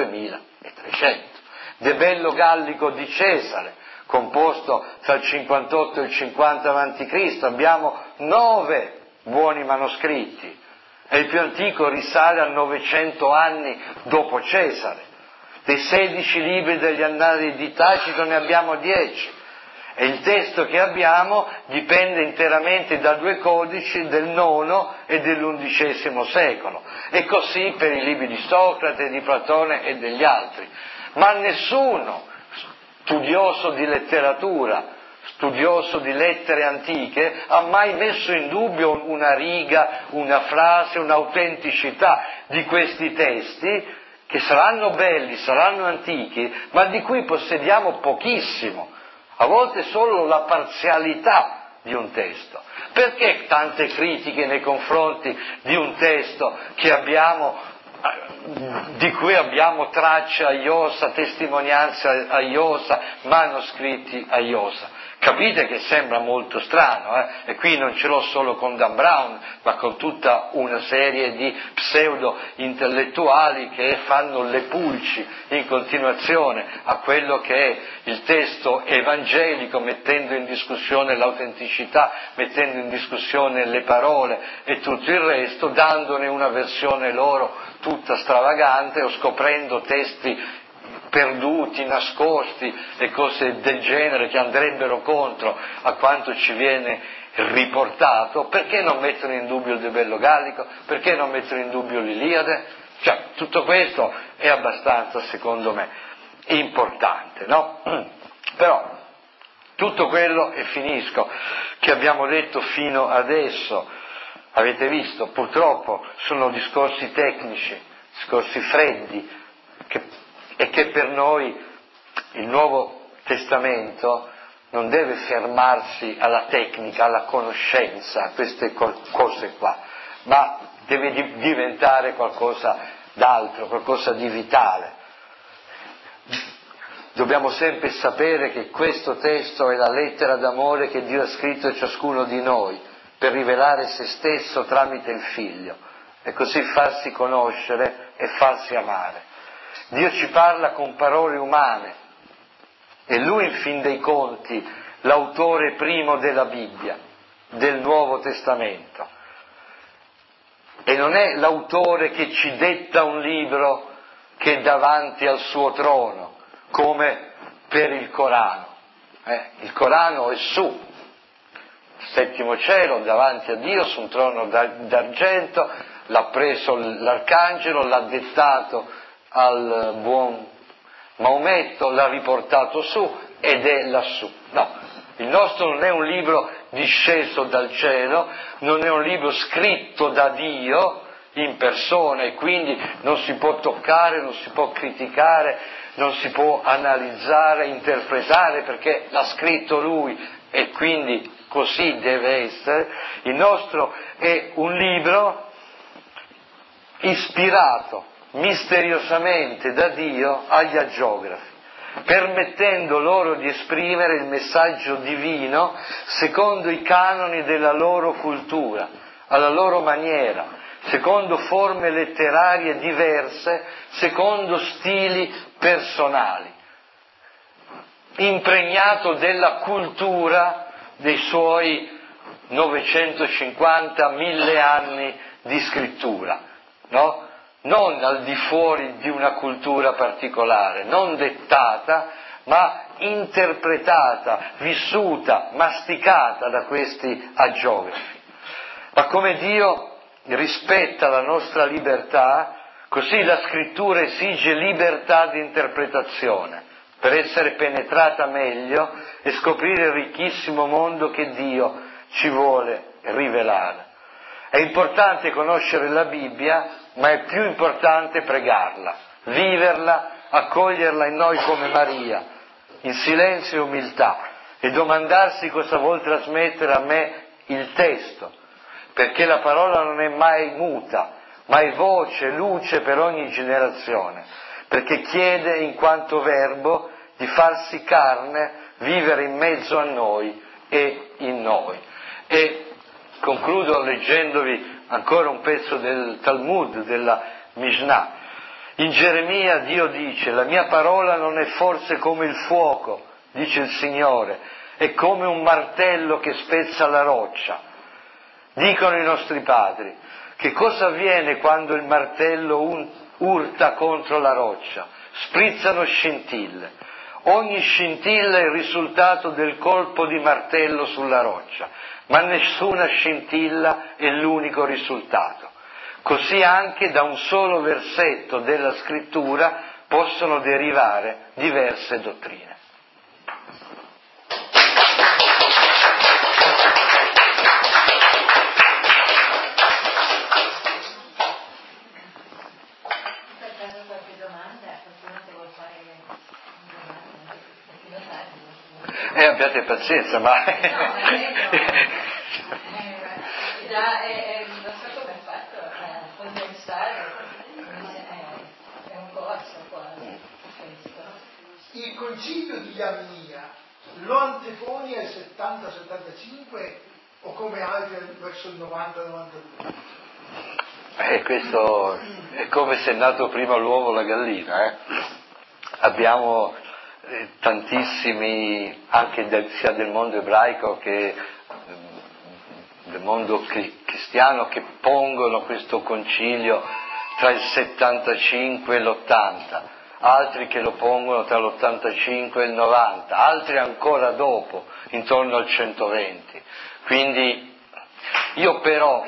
5300. De Bello Gallico di Cesare, composto tra il 58 e il 50 a.C., abbiamo 9 buoni manoscritti, e il più antico risale a 900 anni dopo Cesare. Dei 16 libri degli Annali di Tacito ne abbiamo 10, e il testo che abbiamo dipende interamente da 2 codici del IX e dell'XI secolo, e così per i libri di Socrate, di Platone e degli altri. Ma nessuno studioso di letteratura, studioso di lettere antiche, ha mai messo in dubbio una riga, una frase, un'autenticità di questi testi, che saranno belli, saranno antichi, ma di cui possediamo pochissimo, a volte solo la parzialità di un testo. Perché tante critiche nei confronti di un testo che abbiamo, di cui abbiamo tracce a iosa, testimonianze a iosa, manoscritti a iosa? Capite che sembra molto strano, e qui non ce l'ho solo con Dan Brown, ma con tutta una serie di pseudo-intellettuali che fanno le pulci in continuazione a quello che è il testo evangelico, mettendo in discussione l'autenticità, mettendo in discussione le parole e tutto il resto, dandone una versione loro tutta stravagante, o scoprendo testi perduti, nascosti e cose del genere che andrebbero contro a quanto ci viene riportato. Perché non mettono in dubbio il De Bello Gallico? Perché non mettono in dubbio l'Iliade? Cioè, tutto questo è abbastanza, secondo me, importante, no? Però tutto quello, e finisco, che abbiamo detto fino adesso, avete visto, purtroppo sono discorsi tecnici, discorsi freddi, e che per noi il Nuovo Testamento non deve fermarsi alla tecnica, alla conoscenza, a queste cose qua, ma deve diventare qualcosa d'altro, qualcosa di vitale. Dobbiamo sempre sapere che questo testo è la lettera d'amore che Dio ha scritto a ciascuno di noi per rivelare se stesso tramite il Figlio e così farsi conoscere e farsi amare. Dio ci parla con parole umane, e Lui in fin dei conti l'autore primo della Bibbia, del Nuovo Testamento, e non è l'autore che ci detta un libro che è davanti al suo trono, come per il Corano. Il Corano è su, settimo cielo, davanti a Dio, su un trono d'argento, l'ha preso l'arcangelo, l'ha dettato al buon Maometto, l'ha riportato su ed è lassù. No, il nostro non è un libro disceso dal cielo, non è un libro scritto da Dio in persona, e quindi non si può toccare, non si può criticare, non si può analizzare, interpretare, perché l'ha scritto Lui e quindi così deve essere. Il nostro è un libro ispirato misteriosamente da Dio agli agiografi, permettendo loro di esprimere il messaggio divino secondo i canoni della loro cultura, alla loro maniera, secondo forme letterarie diverse, secondo stili personali, impregnato della cultura dei suoi 950-1000 anni di scrittura. no? Non al di fuori di una cultura particolare, non dettata, ma interpretata, vissuta, masticata da questi agiografi. Ma come Dio rispetta la nostra libertà, così la Scrittura esige libertà di interpretazione per essere penetrata meglio e scoprire il ricchissimo mondo che Dio ci vuole rivelare. È importante conoscere la Bibbia, ma è più importante pregarla, viverla, accoglierla in noi come Maria, in silenzio e umiltà, e domandarsi cosa vuol trasmettere a me il testo, perché la parola non è mai muta, ma è voce, luce per ogni generazione, perché chiede in quanto verbo di farsi carne, vivere in mezzo a noi e in noi. E concludo leggendovi ancora un pezzo del Talmud, della Mishnah. In Geremia Dio dice: la mia parola non è forse come il fuoco, dice il Signore, è come un martello che spezza la roccia. Dicono i nostri padri: che cosa avviene quando il martello urta contro la roccia? Sprizzano scintille. Ogni scintilla è il risultato del colpo di martello sulla roccia, ma nessuna scintilla è l'unico risultato. Così anche da un solo versetto della Scrittura possono derivare diverse dottrine. Abbiate pazienza, ma... No, già non so come è fatto a condensare, è un corso quasi, questo. Il concilio di Iamnia lo anteponi al 70-75 o come altri verso il 90-92? Questo è come se è nato prima l'uovo o la gallina. Abbiamo tantissimi, anche sia del mondo ebraico che del mondo cristiano, che pongono questo concilio tra il 75 e l'80, altri che lo pongono tra l'85 e il 90, altri ancora dopo, intorno al 120. Quindi io però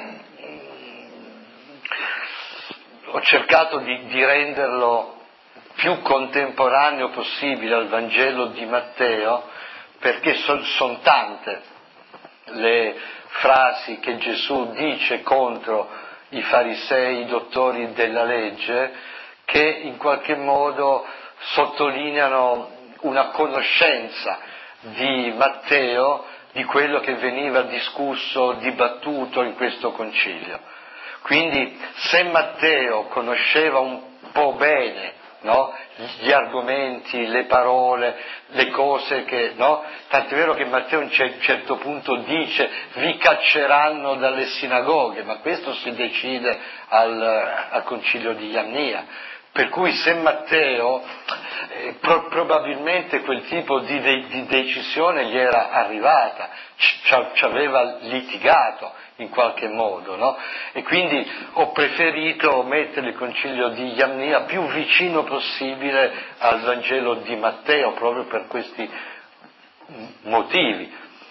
ho cercato di renderlo più contemporaneo possibile al Vangelo di Matteo, perché sono tante le frasi che Gesù dice contro i farisei, i dottori della legge, che in qualche modo sottolineano una conoscenza di Matteo di quello che veniva discusso, dibattuto in questo concilio. Quindi se Matteo conosceva un po' bene, no, gli argomenti, le parole, le cose che, no? Tant'è vero che Matteo a un certo punto dice: vi cacceranno dalle sinagoghe, ma questo si decide al concilio di Iamnia. Per cui se Matteo, probabilmente quel tipo di decisione gli era arrivata, ci aveva litigato in qualche modo, no? E quindi ho preferito mettere il concilio di Iamnia più vicino possibile al Vangelo di Matteo, proprio per questi motivi.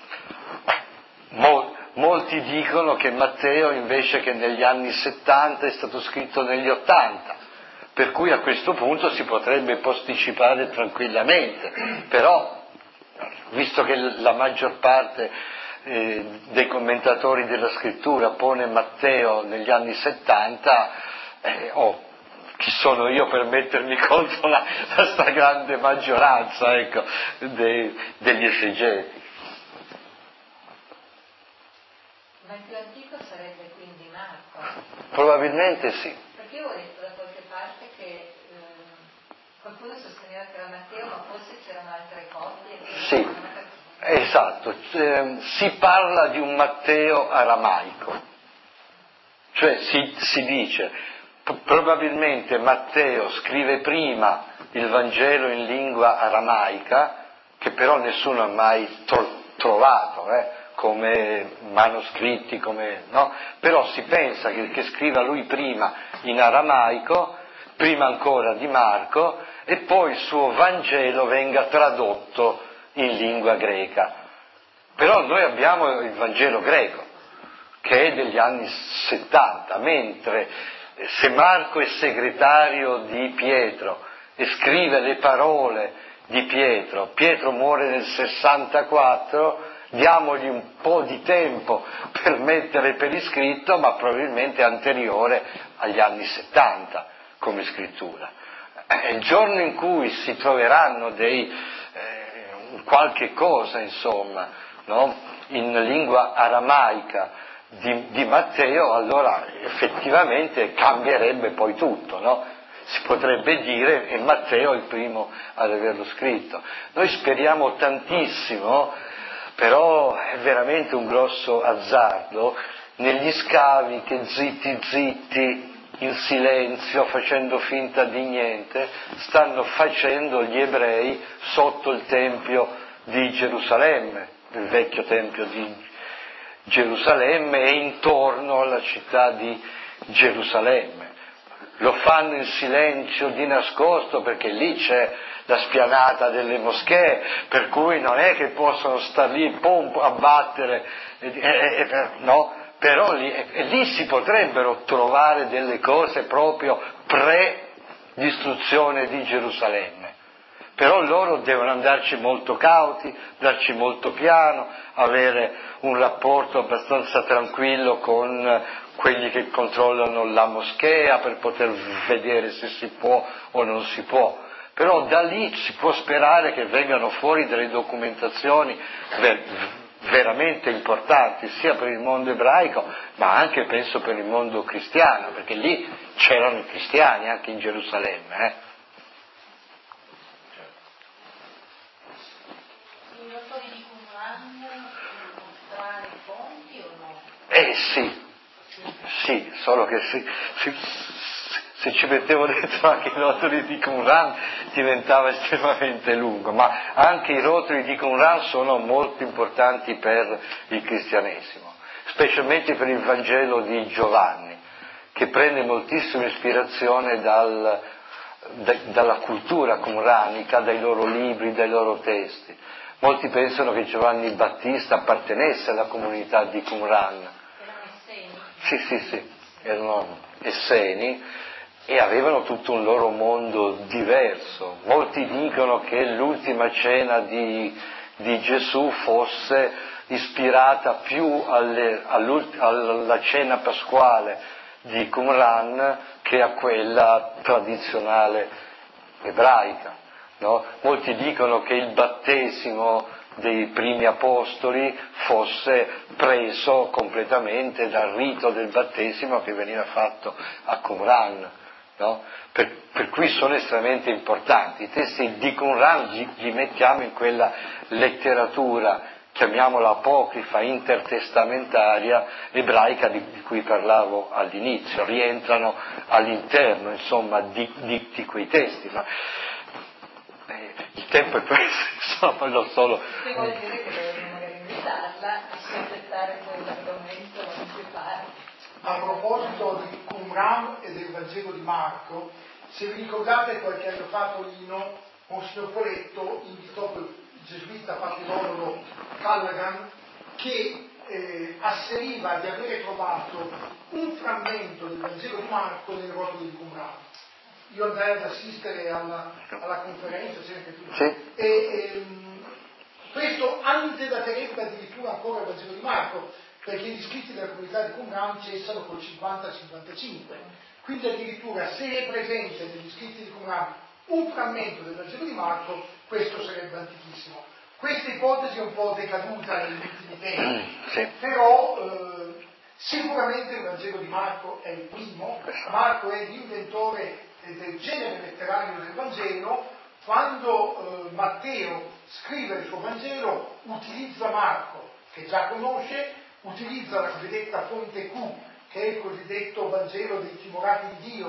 Molti dicono che Matteo, invece che negli anni 70, è stato scritto negli 80. Per cui a questo punto si potrebbe posticipare tranquillamente, però visto che la maggior parte dei commentatori della scrittura pone Matteo negli anni 70, chi sono io per mettermi contro la stragrande maggioranza, ecco, degli esegeti. Ma il più antico sarebbe quindi Marco? Probabilmente sì. Perché io ho letto da qualche parte che qualcuno sosteneva che era Matteo, ma forse c'erano altre copie. Sì, esatto. Si parla di un Matteo aramaico, cioè si dice probabilmente Matteo scrive prima il Vangelo in lingua aramaica, che però nessuno ha mai trovato come manoscritti, no? Però si pensa che scriva lui prima in aramaico, prima ancora di Marco, e poi il suo Vangelo venga tradotto in lingua greca. Però noi abbiamo il Vangelo greco, che è degli anni 70, mentre se Marco è segretario di Pietro e scrive le parole di Pietro, Pietro muore nel 64, diamogli un po' di tempo per mettere per iscritto, ma probabilmente anteriore agli anni 70 come scrittura. Il giorno in cui si troveranno qualche cosa, insomma, no? In lingua aramaica di Matteo, allora effettivamente cambierebbe poi tutto, no? Si potrebbe dire che Matteo è il primo ad averlo scritto. Noi speriamo tantissimo, però è veramente un grosso azzardo negli scavi che zitti, in silenzio, facendo finta di niente, stanno facendo gli ebrei sotto il Tempio di Gerusalemme, il vecchio Tempio di Gerusalemme e intorno alla città di Gerusalemme. Lo fanno in silenzio di nascosto perché lì c'è la spianata delle moschee, per cui non è che possono star lì a battere, no? Però lì si potrebbero trovare delle cose proprio pre-distruzione di Gerusalemme. Però loro devono andarci molto cauti, darci molto piano, avere un rapporto abbastanza tranquillo con quelli che controllano la moschea per poter vedere se si può o non si può. Però da lì si può sperare che vengano fuori delle documentazioni veramente importanti, sia per il mondo ebraico, ma anche penso per il mondo cristiano, perché lì c'erano i cristiani anche in Gerusalemme. I autori di Qumran mostrare fonti o no? Sì, solo che se ci mettevo dentro anche i rotoli di Qumran diventava estremamente lungo, ma anche i rotoli di Qumran sono molto importanti per il cristianesimo, specialmente per il Vangelo di Giovanni, che prende moltissima ispirazione dalla cultura qumranica, dai loro libri, dai loro testi. Molti pensano che Giovanni Battista appartenesse alla comunità di Qumran. Sì, erano esseni e avevano tutto un loro mondo diverso. Molti dicono che l'ultima cena di Gesù fosse ispirata più alla cena pasquale di Qumran che a quella tradizionale ebraica. No? Molti dicono che il battesimo dei primi apostoli fosse preso completamente dal rito del battesimo che veniva fatto a Qumran, no? Per cui sono estremamente importanti. I testi di Qumran li mettiamo in quella letteratura, chiamiamola apocrifa, intertestamentaria, ebraica di cui parlavo all'inizio, rientrano all'interno, insomma, di quei testi. Ma il tempo è questo, insomma, non solo. Se vuol dire che dovremmo magari invitarla a sospettare quell'argomento in più parti. A proposito di Qumran e del Vangelo di Marco, se vi ricordate qualche anno fa Torino, Monsignor Poletto invitò il gesuita patriologo Callaghan che asseriva di avere trovato un frammento del Vangelo di Marco nel rotolo di Qumran. Io andai ad assistere alla conferenza, sempre più. Sì. Questo antedaterebbe addirittura ancora il Vangelo di Marco, perché gli scritti della comunità di Qumran cessano col 50-55. Quindi addirittura se è presente negli scritti di Qumran un frammento del Vangelo di Marco, questo sarebbe antichissimo. Questa ipotesi è un po' decaduta negli ultimi tempi, Sì. però sicuramente il Vangelo di Marco è il primo. Marco è l'inventore del genere letterario del Vangelo. Quando Matteo scrive il suo Vangelo utilizza Marco, che già conosce, utilizza la cosiddetta fonte Q, che è il cosiddetto Vangelo dei timorati di Dio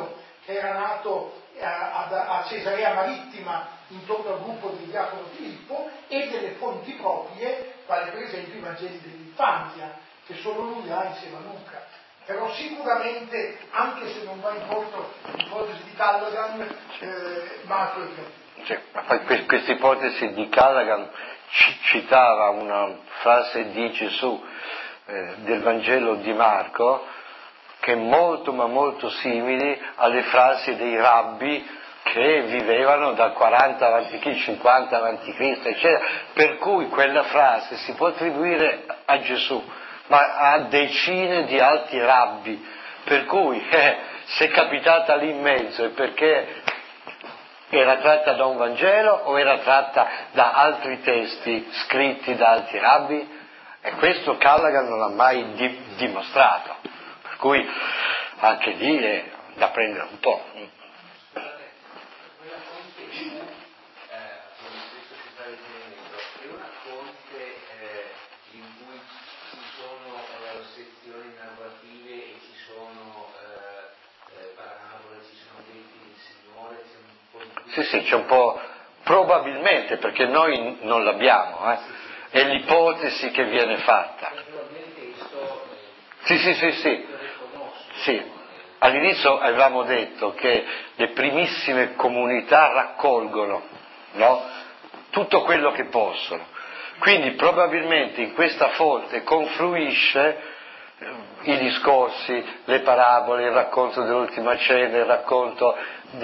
che era nato a Cesarea Marittima intorno al gruppo del diacono Filippo, e delle fonti proprie, quali per esempio i Vangeli dell'infanzia, che solo lui ha insieme a Luca. Però sicuramente, anche se non va in porto l'ipotesi di Callaghan, Marco è più. Sì, questa ipotesi di Callaghan citava una frase di Gesù del Vangelo di Marco, che è molto ma molto simile alle frasi dei rabbi che vivevano dal 40 a.C., 50 a.C., eccetera, per cui quella frase si può attribuire a Gesù, ma a decine di altri rabbi, per cui se è capitata lì in mezzo è perché era tratta da un Vangelo o era tratta da altri testi scritti da altri rabbi? E questo Callaghan non l'ha mai dimostrato, per cui anche lì è da prendere un po'. Quella fonte come questo si sta ritenendo, è una fonte in cui ci sono sezioni narrative e ci sono parabole, ci sono detti del Signore, c'è un po' di tutto. Sì, c'è un po', probabilmente, perché noi non l'abbiamo, è l'ipotesi che viene fatta. Sì. All'inizio avevamo detto che le primissime comunità raccolgono, no? Tutto quello che possono. Quindi probabilmente in questa fonte confluisce i discorsi, le parabole, il racconto dell'ultima cena, il racconto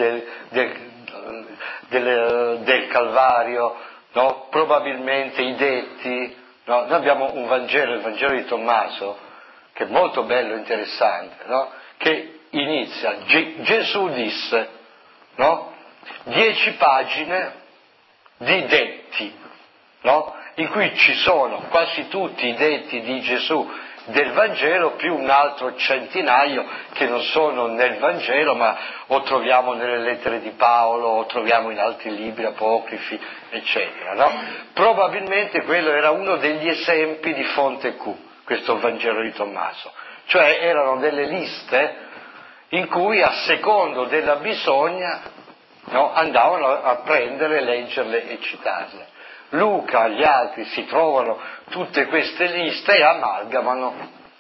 del Calvario, no? Probabilmente i detti, no? Noi abbiamo un Vangelo, il Vangelo di Tommaso, che è molto bello e interessante, no? Che inizia, Gesù disse, no? 10 pagine di detti, no? In cui ci sono quasi tutti i detti di Gesù del Vangelo, più un altro centinaio che non sono nel Vangelo, ma o troviamo nelle lettere di Paolo, o troviamo in altri libri apocrifi, eccetera, no? Probabilmente quello era uno degli esempi di fonte Q, questo Vangelo di Tommaso, cioè erano delle liste in cui a secondo della bisogna, no, andavano a prendere, leggerle e citarle. Luca e gli altri si trovano tutte queste liste e amalgamano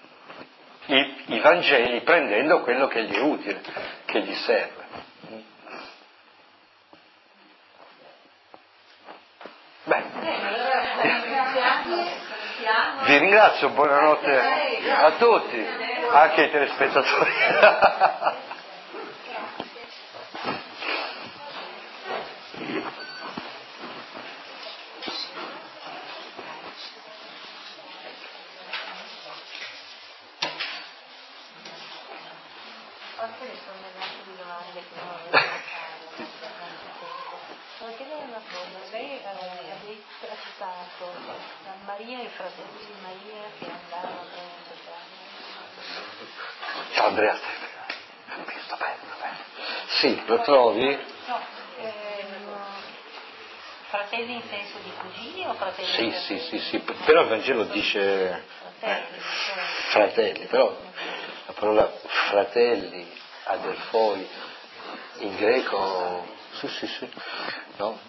i Vangeli prendendo quello che gli è utile, che gli serve. Vi ringrazio, buonanotte a tutti, anche ai telespettatori. Posso rispondere a due domande che non avevo fare? Volevo chiedere una cosa, lei ha citato Maria e i fratelli di Maria che andavano a prendere. Ciao Andrea, sì, lo trovi? No, fratelli in senso di cugini o fratelli? Sì, però il Vangelo dice fratelli, però la parola fratelli, adelphoi, in greco, no?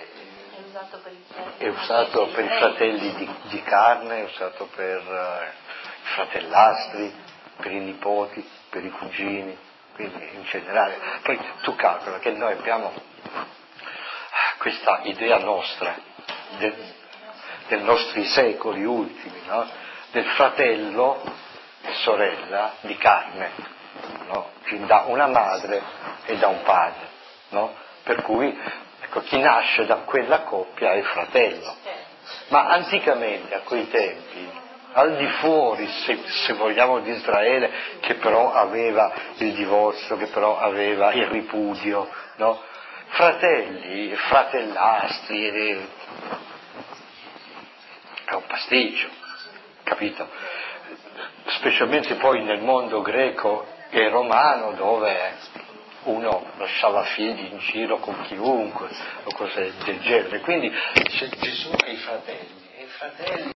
È usato per i fratelli di carne, è usato per i fratellastri, per i nipoti, per i cugini, quindi in generale. Poi tu calcola che noi abbiamo questa idea nostra, dei nostri secoli ultimi, no? Del fratello e sorella di carne, no? Da una madre e da un padre, no? Per cui ecco, chi nasce da quella coppia è fratello. Ma anticamente, a quei tempi, al di fuori, se vogliamo, di Israele, che però aveva il divorzio, che però aveva il ripudio, no? Fratelli, fratellastri, è un pasticcio, capito? Specialmente poi nel mondo greco e romano, dove uno lasciava figli in giro con chiunque o cose del genere. Quindi Gesù e i fratelli